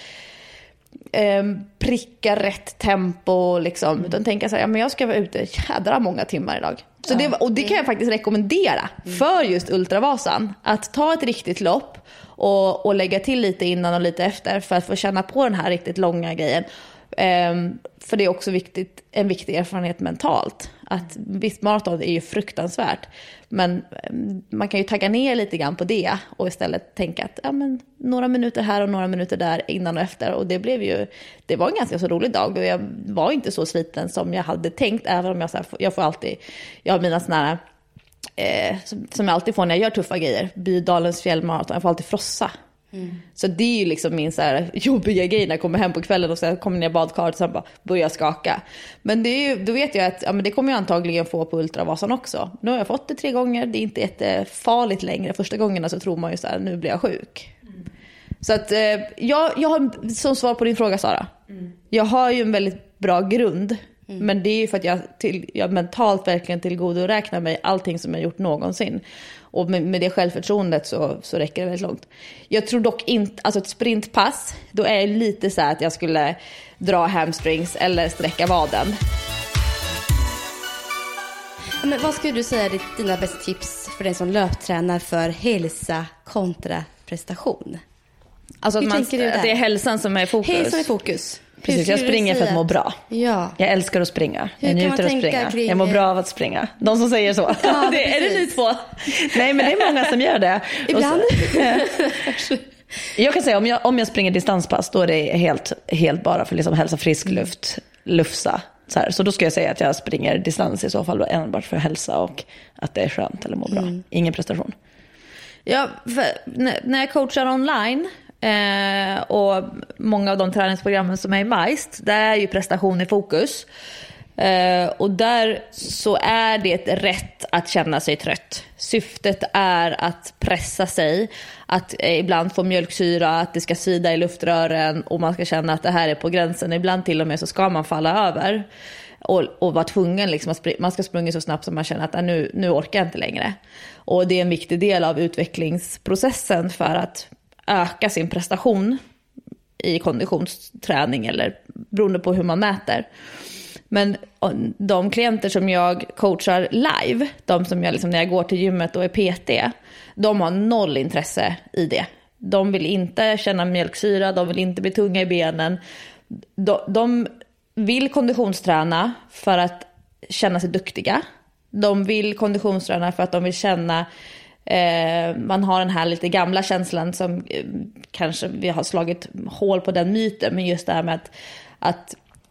pricka rätt tempo liksom, utan tänka så här, ja men jag ska vara ute jädra många timmar idag. Så det kan jag faktiskt rekommendera för just Ultravasan, att ta ett riktigt lopp och lägga till lite innan och lite efter för att få känna på den här riktigt långa grejen. För det är också en viktig erfarenhet mentalt. Att visst, maraton är ju fruktansvärt, men man kan ju tagga ner lite grann på det och istället tänka att ja, men, några minuter här och några minuter där innan och efter. Och det var en ganska så rolig dag och jag var inte så sliten som jag hade tänkt, även om jag har mina såna här som jag alltid får när jag gör tuffa grejer, Bydalens fjällmaraton, jag får alltid frossa. Så det är ju liksom min så här jobbiga grej när jag kommer hem på kvällen och så kommer ner i badkaret och sen bara börjar skaka. Men det är ju, då vet jag att ja, men det kommer jag antagligen få på Ultravasan också. Nu har jag fått det 3 gånger, det är inte jättefarligt längre. Första gångerna så tror man ju så här, nu blir jag sjuk. Så att jag har, som svar på din fråga Sara, jag har ju en väldigt bra grund. Men det är ju för att jag mentalt verkligen tillgodoräknar mig allting som jag gjort någonsin. Och med det självförtroendet så räcker det väldigt långt. Jag tror dock inte, alltså ett sprintpass, då är det lite så här att jag skulle dra hamstrings eller sträcka vaden. Men vad skulle du säga är dina bästa tips för den som löptränar för hälsa kontra prestation? Alltså att det är hälsan som är i fokus. Hälsan är fokus. Precis, jag springer för att må bra. Ja. Jag älskar att springa. Jag njuter att springa. Jag mår bra av att springa. De som säger så. Ja, är det ni två? Nej, men det är många som gör det. Ibland. Jag kan säga, om jag springer distanspass, då är det helt bara för liksom hälsa, frisk luft, lufsa. Så då ska jag säga att jag springer distans i så fall enbart för hälsa och att det är skönt eller må bra. Ingen prestation. Ja, när jag coachar online och många av de träningsprogrammen som är i Majst, där är ju prestation i fokus. Och där så är det rätt att känna sig trött. Syftet är att pressa sig, att ibland få mjölksyra, att det ska svida i luftrören och man ska känna att det här är på gränsen. Ibland till och med så ska man falla över och vara tvungen liksom man ska springa så snabbt som man känner att nu orkar jag inte längre. Och det är en viktig del av utvecklingsprocessen för att öka sin prestation i konditionsträning eller beroende på hur man mäter. Men de klienter som jag coachar live, de som jag liksom, när jag går till gymmet och är PT, de har 0 intresse i det. De vill inte känna mjölksyra, de vill inte bli tunga i benen. De vill konditionsträna för att känna sig duktiga. De vill konditionsträna för att de vill känna man har den här lite gamla känslan som kanske vi har slagit hål på den myten, men just det här med att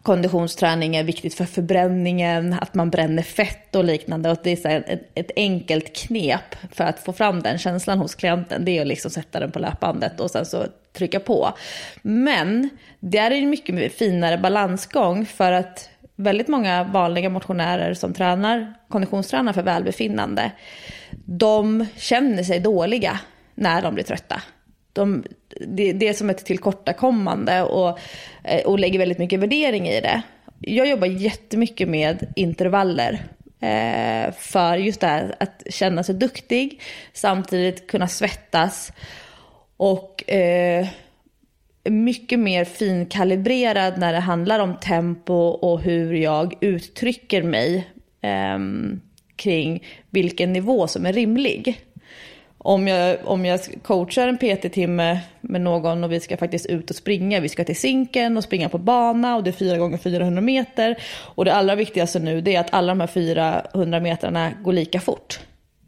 konditionsträning är viktigt för förbränningen, att man bränner fett och liknande. Och det är så här ett enkelt knep för att få fram den känslan hos klienten. Det är att liksom sätta den på löpbandet och sen så trycka på. Men det är en mycket finare balansgång, för att väldigt många vanliga motionärer som konditionstränar för välbefinnande, de känner sig dåliga när de blir trötta. Det är som ett tillkortakommande och lägger väldigt mycket värdering i det. Jag jobbar jättemycket med intervaller för just det här, att känna sig duktig, samtidigt kunna svettas och mycket mer finkalibrerad när det handlar om tempo och hur jag uttrycker mig kring vilken nivå som är rimlig. Om jag coachar en PT-timme med någon och vi ska faktiskt ut och springa, vi ska till Zinken och springa på bana och det är 4 gånger 400 meter, och det allra viktigaste nu, det är att alla de här 400 metrarna går lika fort.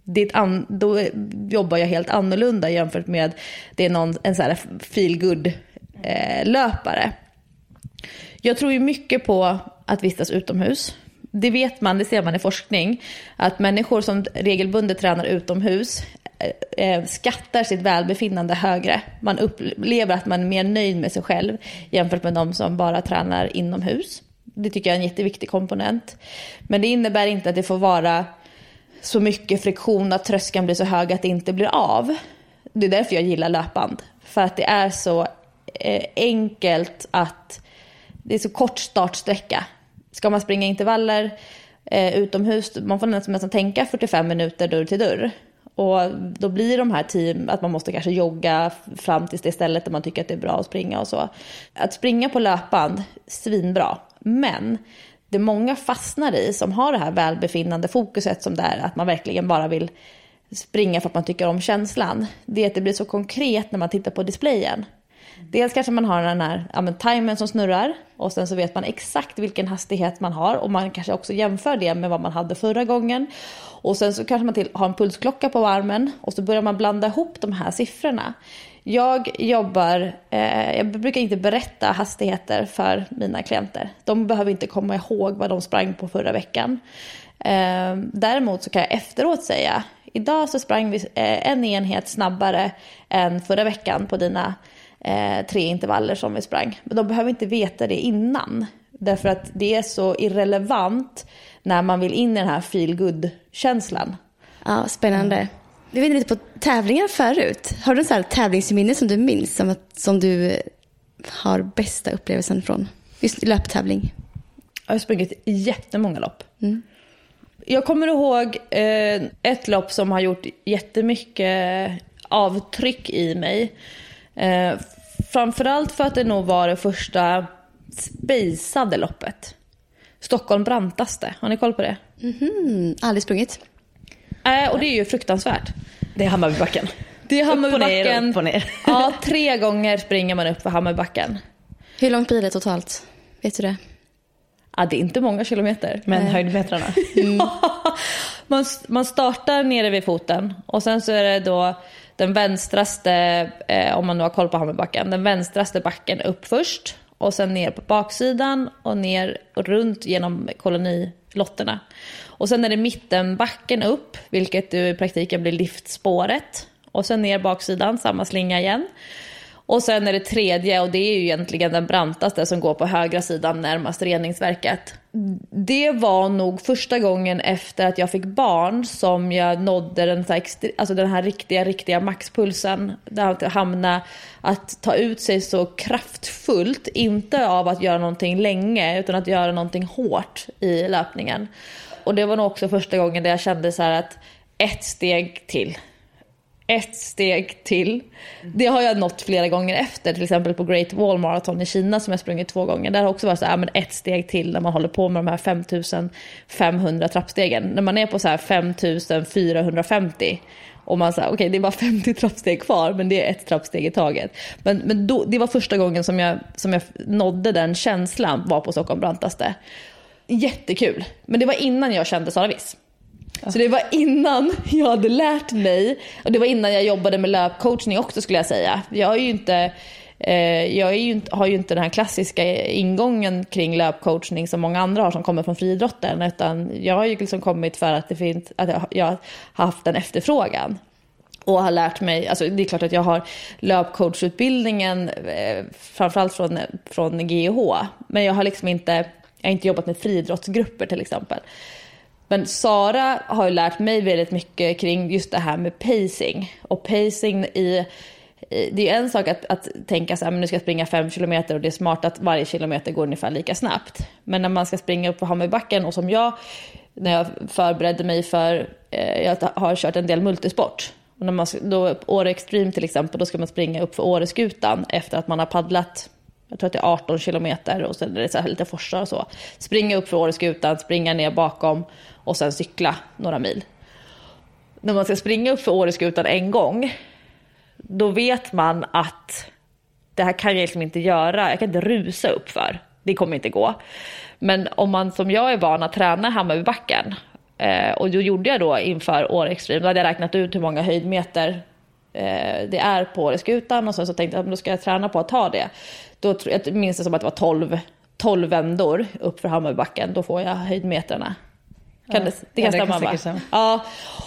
Då jobbar jag helt annorlunda jämfört med det är en så här feel good löpare. Jag tror ju mycket på att vistas utomhus. Det vet man, det ser man i forskning, att människor som regelbundet tränar utomhus skattar sitt välbefinnande högre. Man upplever att man är mer nöjd med sig själv jämfört med de som bara tränar inomhus. Det tycker jag är en jätteviktig komponent. Men det innebär inte att det får vara så mycket friktion att tröskeln blir så hög att det inte blir av. Det är därför jag gillar löpband. För att det är så enkelt, att det är så kort startsträcka. Ska man springa intervaller utomhus, man får nästan tänka 45 minuter dörr till dörr. Och då blir de här att man måste kanske jogga fram till det stället där man tycker att det är bra att springa och så. Att springa på löpband, svinbra. Men det många fastnar i som har det här välbefinnande fokuset som där, att man verkligen bara vill springa för att man tycker om känslan. Det är att det blir så konkret när man tittar på displayen. Dels kanske man har den här timern som snurrar, och sen så vet man exakt vilken hastighet man har, och man kanske också jämför det med vad man hade förra gången. Och sen så kanske man har en pulsklocka på armen, och så börjar man blanda ihop de här siffrorna. Jag brukar inte berätta hastigheter för mina klienter. De behöver inte komma ihåg vad de sprang på förra veckan. Däremot så kan jag efteråt säga, idag så sprang vi en enhet snabbare än förra veckan på dina 3 intervaller som vi sprang. Men de behöver inte veta det innan. Därför att det är så irrelevant när man vill in i den här feel good-känslan. Ja, spännande. Vi var inne lite på tävlingar förut. Har du en sån här tävlingsminne som du minns, som du har bästa upplevelsen från? Just löptävling. Jag har sprungit jättemånga lopp. Jag kommer ihåg ett lopp som har gjort jättemycket avtryck i mig. Framförallt för att det nog var det första spejsade loppet. Stockholm brantaste. Har ni koll på det? Aldrig sprungit. Och det är ju fruktansvärt. Det är Hammarbybacken. Det är Hammarbybacken. Upp och ner. Ja, 3 gånger springer man upp för Hammarbybacken. Hur långt blir det totalt? Vet du det? Ja, det är inte många kilometer. Men höjdmetrarna. Man startar nere vid foten. Och sen så är det då den vänstraste, om man nu har koll på Hammarbybacken, den vänstraste backen upp först. Och sen ner på baksidan och ner och runt genom kolonilotterna. Och sen är det mittenbacken upp, vilket i praktiken blir liftspåret. Och sen ner baksidan, samma slinga igen. Och sen är det tredje, och det är ju egentligen den brantaste, som går på högra sidan närmast reningsverket. Det var nog första gången efter att jag fick barn som jag nådde den här riktiga maxpulsen. Där att ta ut sig så kraftfullt, inte av att göra någonting länge utan att göra någonting hårt i löpningen. Och det var nog också första gången där jag kände så här att ett steg till. Det har jag nått flera gånger efter, till exempel på Great Wall Marathon i Kina som jag sprungit 2 gånger. Där har också varit så här, men ett steg till när man håller på med de här 5500 trappstegen. När man är på så här 5450 och man säger okej, det är bara 50 trappsteg kvar, men det är ett trappsteg i taget. Men då, det var första gången som jag nådde den känslan, var på Stockholm brantaste. Jättekul. Men det var innan jag kände Sara Viss. Så det var innan jag hade lärt mig, och det var innan jag jobbade med löpcoachning också, skulle jag säga. Jag har ju inte har ju inte den här klassiska ingången kring löpcoachning som många andra har som kommer från friidrotten, utan jag har ju liksom kommit för att jag har haft en efterfrågan och har lärt mig, alltså det är klart att jag har löpcoachutbildningen framförallt från GH, men jag har liksom inte jobbat med friidrottsgrupper till exempel. Men Sara har ju lärt mig väldigt mycket kring just det här med pacing. Och pacing det är en sak att tänka så här, men nu ska jag springa 5 kilometer och det är smart att varje kilometer går ungefär lika snabbt. Men när man ska springa upp på Hammarbybacken, och som när jag förberedde mig för, jag har kört en del multisport. Och när man då Åre Extreme till exempel, då ska man springa upp för Åreskutan efter att man har paddlat, jag tror att det är 18 kilometer och sen är det så här lite forsar och så. Springa upp för Åreskutan, springa ner bakom och sen cykla några mil. När man ska springa upp för Åreskutan en gång, då vet man att det här kan jag liksom inte göra. Jag kan inte rusa upp för. Det kommer inte gå. Men om man som jag är van att träna Hammarbybacken, och då gjorde jag då inför Åre Extreme, då hade jag räknat ut hur många höjdmeter det är på Åreskutan, och så tänkte jag att då ska jag träna på att ta det. Då jag minns det som att det var 12 vändor upp för Hammarbybacken. Då får jag höjdmetrarna. Det kan stämma, va? Ja.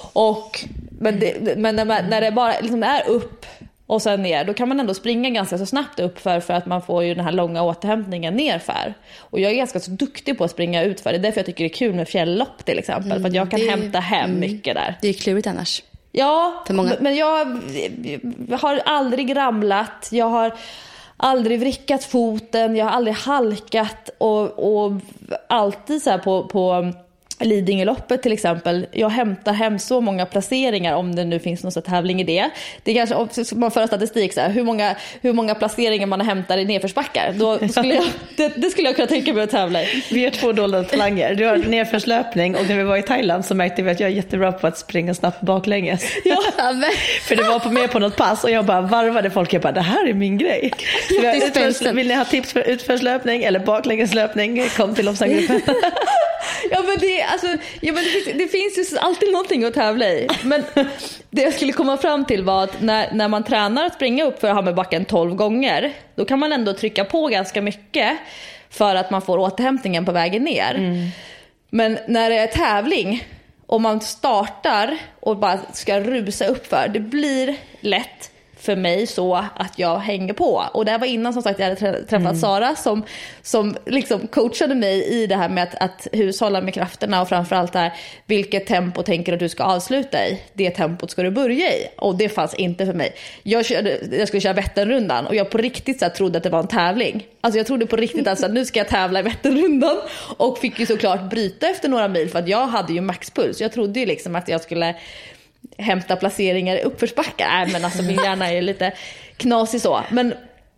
Men när det bara liksom är upp och sen ner, då kan man ändå springa ganska så snabbt upp för att man får ju den här långa återhämtningen nerför. Och jag är ganska så duktig på att springa ut för det. Det är därför jag tycker det är kul med fjälllopp till exempel. För att jag kan hämta hem mycket där. Det är klurigt annars. Ja, men jag har aldrig ramlat. Jag har aldrig vrickat foten. Jag har aldrig halkat. Och alltid så här på Lidingöloppet till exempel, jag hämtar hem så många placeringar, om det nu finns någon sån tävling i det. Det är kanske, om man för statistik så här, hur många placeringar man hämtar i nedförsbackar, då skulle det skulle jag kunna tänka mig att tävla i. Vi har 2 dolda talanger. Du har nedförslöpning, och när vi var i Thailand så märkte vi att jag är jättebra på att springa snabbt baklänges. Ja, för det var med på något pass och jag bara varvade folk. Jag bara, det här är min grej. Vill ni ha tips för utförslöpning eller baklängeslöpning? Kom till Loppsangruppen. Ja, men det finns ju alltid någonting att tävla i. Men det jag skulle komma fram till var att när man tränar att springa upp för Hammarbybacken 12 gånger, då kan man ändå trycka på ganska mycket för att man får återhämtningen på vägen ner. Men när det är tävling och man startar och bara ska rusa upp för, det blir lätt för mig så att jag hänger på. Och det här var innan som sagt jag hade träffat Sara som liksom coachade mig i det här med att hushålla med krafterna, och framförallt där, vilket tempo tänker du ska avsluta i? Det tempot ska du börja i. Och det fanns inte för mig. Jag skulle köra Vätternrundan och jag på riktigt så här trodde att det var en tävling. Alltså jag trodde på riktigt att nu ska jag tävla i Vätternrundan, och fick ju såklart bryta efter några mil för att jag hade ju maxpuls. Jag trodde ju liksom att jag skulle hämta placeringar i uppförsbackar. Men alltså min hjärna är lite knasig så. Men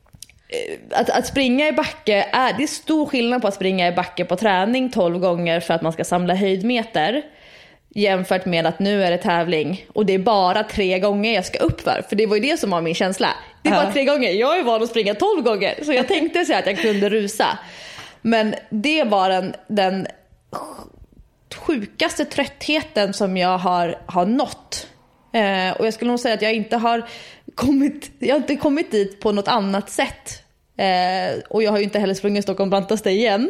att springa i backe det är stor skillnad på att springa i backe på träning 12 gånger för att man ska samla höjdmeter, jämfört med att nu är det tävling och det är bara 3 gånger jag ska upp för det var ju det som var min känsla. Det är bara 3 gånger. Jag är van att springa 12 gånger, så jag tänkte så att jag kunde rusa. Men det var den sjukaste tröttheten som jag har nått. Och jag skulle nog säga att jag inte har kommit dit på något annat sätt. Och jag har ju inte heller sprungit Stockholm brantaste igen.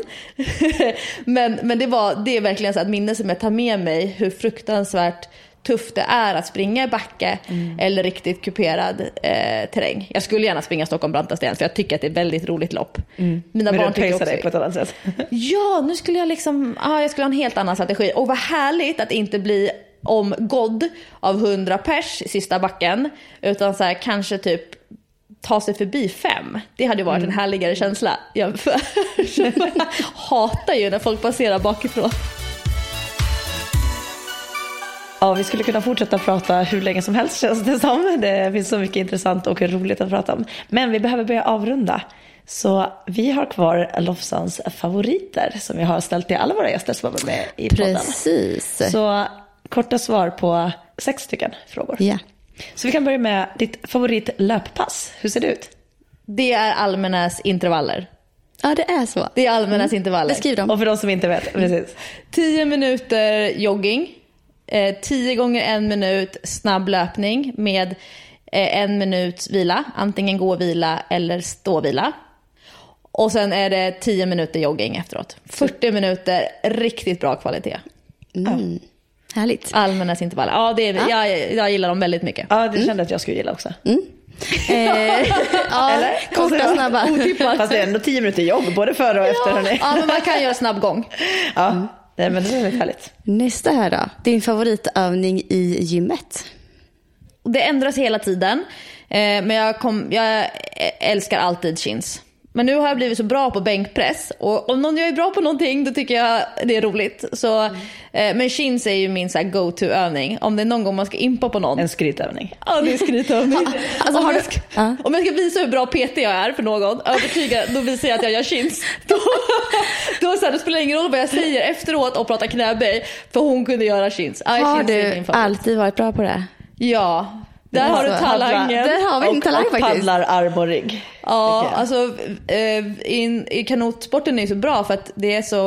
men det är verkligen så att minne som jag tar med mig, hur fruktansvärt tufft det är att springa i backe eller riktigt kuperad terräng. Jag skulle gärna springa Stockholm brantaste igen, för jag tycker att det är ett väldigt roligt lopp. Mina barn tycker också dig på ett annat sätt. Ja, nu skulle jag jag skulle ha en helt annan strategi. Och vad härligt att inte bli omgådd av 100 pers i sista backen, utan så här, kanske typ ta sig förbi 5. Det hade varit en härligare känsla. Jag hatar ju när folk passerar bakifrån. Ja, vi skulle kunna fortsätta prata hur länge som helst, känns det som. Det finns så mycket intressant och roligt att prata om. Men vi behöver börja avrunda. Så vi har kvar Lofsans favoriter som vi har ställt till alla våra gäster som var med i podden. Precis. Så korta svar på 6 stycken frågor. Ja. Så vi kan börja med ditt favoritlöppass. Hur ser det ut? Det är Almenäs intervaller. Ja, det är så. Det är Almenäs intervaller. Beskriv dem. Och för de som inte vet, precis. 10 minuter jogging. 10 gånger 1 minut snabb löpning med 1 minut vila, antingen gå-vila eller stå-vila. Och sen är det 10 minuter jogging efteråt. 40 minuter, riktigt bra kvalitet. Härligt. Allmänna intervaller. Ja, det är, jag gillar dem väldigt mycket. Ja, det kände att jag skulle gilla också. Eller? Korta, snabba. Fast det är ändå 10 minuter jogg, både före och efter. Hörni. Ja, men man kan göra snabb gång. Ja, men det är väldigt härligt. Nästa här då. Din favoritövning i gymmet? Det ändras hela tiden. Men jag älskar alltid chins. Men nu har jag blivit så bra på bänkpress. Och om någon är bra på någonting, då tycker jag det är roligt. Så, men chins är ju min så här go-to-övning. Om det är någon gång man ska impa på någon. En skrytövning. Ja, det är skrytövning. Alltså, om jag ska visa hur bra PT jag är för någon, då visar jag att jag gör chins. Då spelar det ingen roll vad jag säger efteråt och pratar knäböj. För hon kunde göra chins. Har du alltid varit bra på det? Ja. Där har du talangen. Där har vi en talang faktiskt. Paddlar, arm och rygg. Ja, alltså i kanotsporten är det så bra för att det är så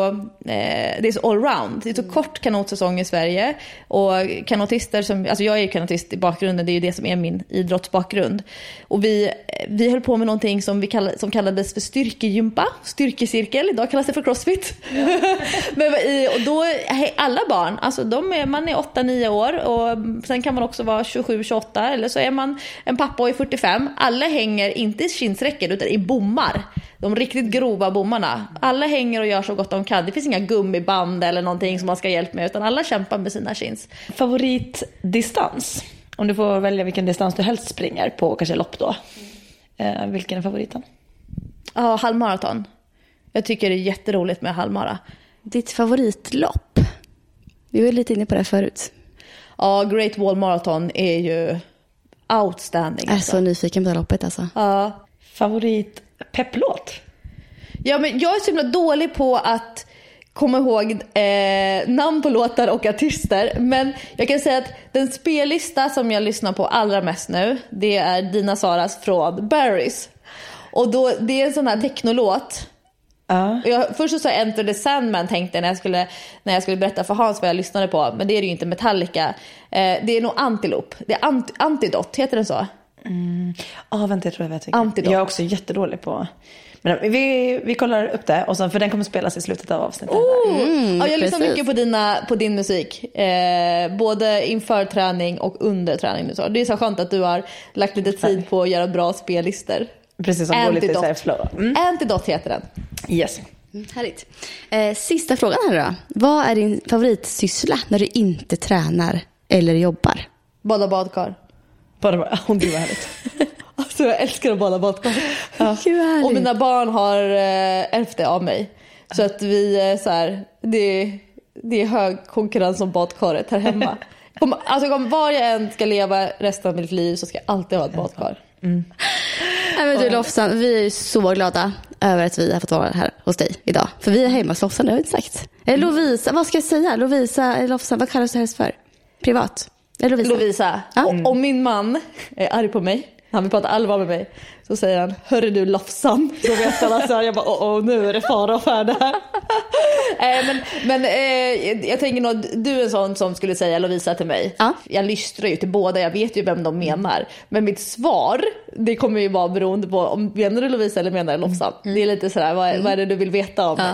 allround. Det är så kort kanotsäsong i Sverige. Och kanotister alltså jag är ju kanotist i bakgrunden, det är ju det som är min idrottsbakgrund. Och vi höll på med någonting som kallades för styrkecirkel. Idag kallas det för crossfit. Ja. Och då alla barn, alltså man är 8-9 år och sen kan man också vara 27-28 eller så är man en pappa och är 45. Alla hänger inte i kinsräcken utan i bommar. De riktigt grova bommarna. Alla hänger och gör så gott de kan. Det finns inga gummiband eller någonting som man ska hjälpa med utan alla kämpar med sina chins. Favoritdistans? Om du får välja vilken distans du helst springer på, kanske lopp då. Vilken är favoriten? Ja, halvmaraton. Jag tycker det är jätteroligt med halvmara. Ditt favoritlopp? Vi var lite inne på det förut. Ja, Great Wall Marathon är ju outstanding. Jag är så nyfiken på det loppet alltså. Ja. Favorit pepplåt? Ja, men jag är så himla dålig på att komma ihåg namn på låtar och artister. Men jag kan säga att den spellista som jag lyssnar på allra mest nu, det är Dina Saras från Barry's. Och då, det är en sån här technolåt. Först så sa jag Enter the Sandman, tänkte när jag skulle berätta för Hans vad jag lyssnade på. Men det är ju inte Metallica. Det är nog Antilope. Det är Antidot, heter den så? Vänta, jag tror jag vet. Antidot. Jag är också jättedålig på. Men vi kollar upp det och sen, för den kommer spelas i slutet av avsnittet. Jag lyssnar mycket på din musik. Både inför träning och under träning. Det är så skönt att du har lagt lite tid på att göra bra spellister. Precis, som går lite så här flow. Antidot heter den. Yes. Härligt. Sista frågan här då. Vad är din favoritsyssla när du inte tränar eller jobbar? Bada badkar. Hon gud vad härligt. Alltså jag älskar att bada badkar. Ja. Och mina barn har ärvt det av mig. Så att vi är så här, det är hög konkurrens om badkaret här hemma. Var jag än ska leva resten av mitt liv så ska jag alltid ha ett badkar. Nej, men du Lofsan, vi är så glada över att vi har fått vara här hos dig idag. För vi är hemma hos Lofsan, det har vi inte sagt. Lovisa, vad ska jag säga? Lovisa, Lofsan, vad kallas du helst för? Privat? Lovisa. Om min man är arg på mig, han vill prata allvar med mig, så säger han, hörru du Lofsan. Då vet han så här, jag bara, nu är det fara och färd här. men jag tänker nog, du är en sån som skulle säga Lovisa till mig. Jag lyssnar ju till båda, jag vet ju vem de menar. Men mitt svar, det kommer ju vara beroende på om menar du Lovisa eller menar du Lofsan. Det är lite sådär, vad är det du vill veta om mig?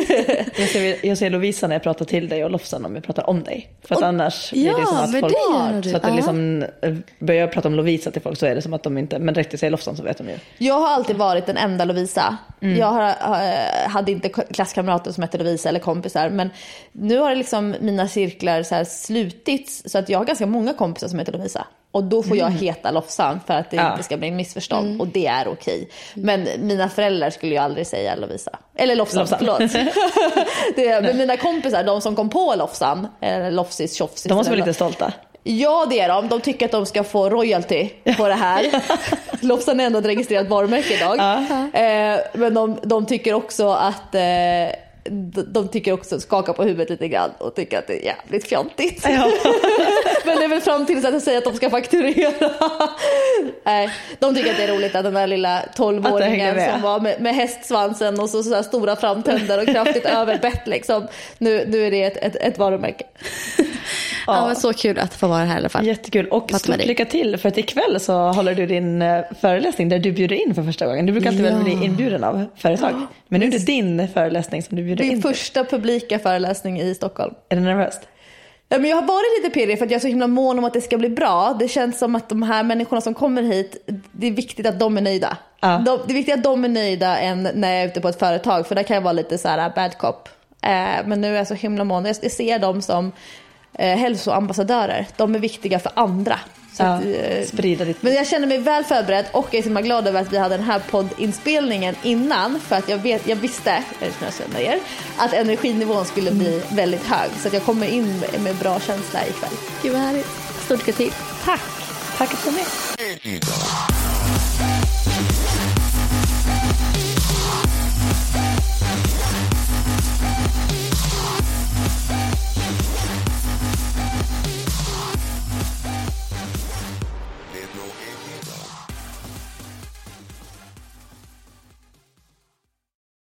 Jag säger Lovisa när jag pratar till dig och Lofsan om jag pratar om dig. För att annars blir det som att folk det så att det liksom, börjar jag prata om Lovisa till folk så är det som att de inte, men rätt till säger Lofsan så vet de ju. Jag har alltid varit den enda Lovisa. Jag hade inte klasskamrater som hette Lovisa eller kompisar, men nu har det liksom mina cirklar så här slutits så att jag har ganska många kompisar som heter Lovisa. Och då får jag heta Lofsan för att det inte ska bli en missförstånd. Och det är okej. Men mina föräldrar skulle ju aldrig säga Lovisa. Eller Lofsan. Förlåt. Men mina kompisar, de som kom på Lofsan, eller Lofsis, Tjofsis, de måste vara lite stolta. Ja, det är de. De tycker att de ska få royalty på det här. Lofsan är ändå ett registrerat varumärke idag. Men de tycker också att de tycker också skaka på huvudet lite grann och tycker att det är jävligt fjantigt. Men det är väl fram till att säga att de ska fakturera. Nej, de tycker att det är roligt att den där lilla 12-åringen som var med hästsvansen och så här stora framtänder och kraftigt överbett liksom. Nu är det ett varumärke. Ja, men så kul att få vara här i alla fall. Jättekul. Och stort lycka till, för att ikväll så håller du din föreläsning där du bjuder in för första gången. Du brukar alltid väl bli inbjuden av företag. Men nu är det din föreläsning som du bjuder in. Din första publika föreläsning i Stockholm. Är det nervöst? Ja, men jag har varit lite pirrig för att jag är så himla mån om att det ska bli bra. Det känns som att de här människorna som kommer hit, det är viktigt att de är nöjda. Det är viktigt att de är nöjda än när jag är ute på ett företag. För där kan jag vara lite så här bad cop. Men nu är jag så himla mån. Jag ser dem som hälsoambassadörer. De är viktiga för andra. Så att, sprida ditt. Men jag känner mig väl förberedd och jag är så glad över att vi hade den här poddinspelningen innan. För att jag visste att energinivån skulle bli väldigt hög. Så att jag kommer in med bra känsla ikväll. Gud vad härligt. Stort lycka till. Tack. Tack för mig.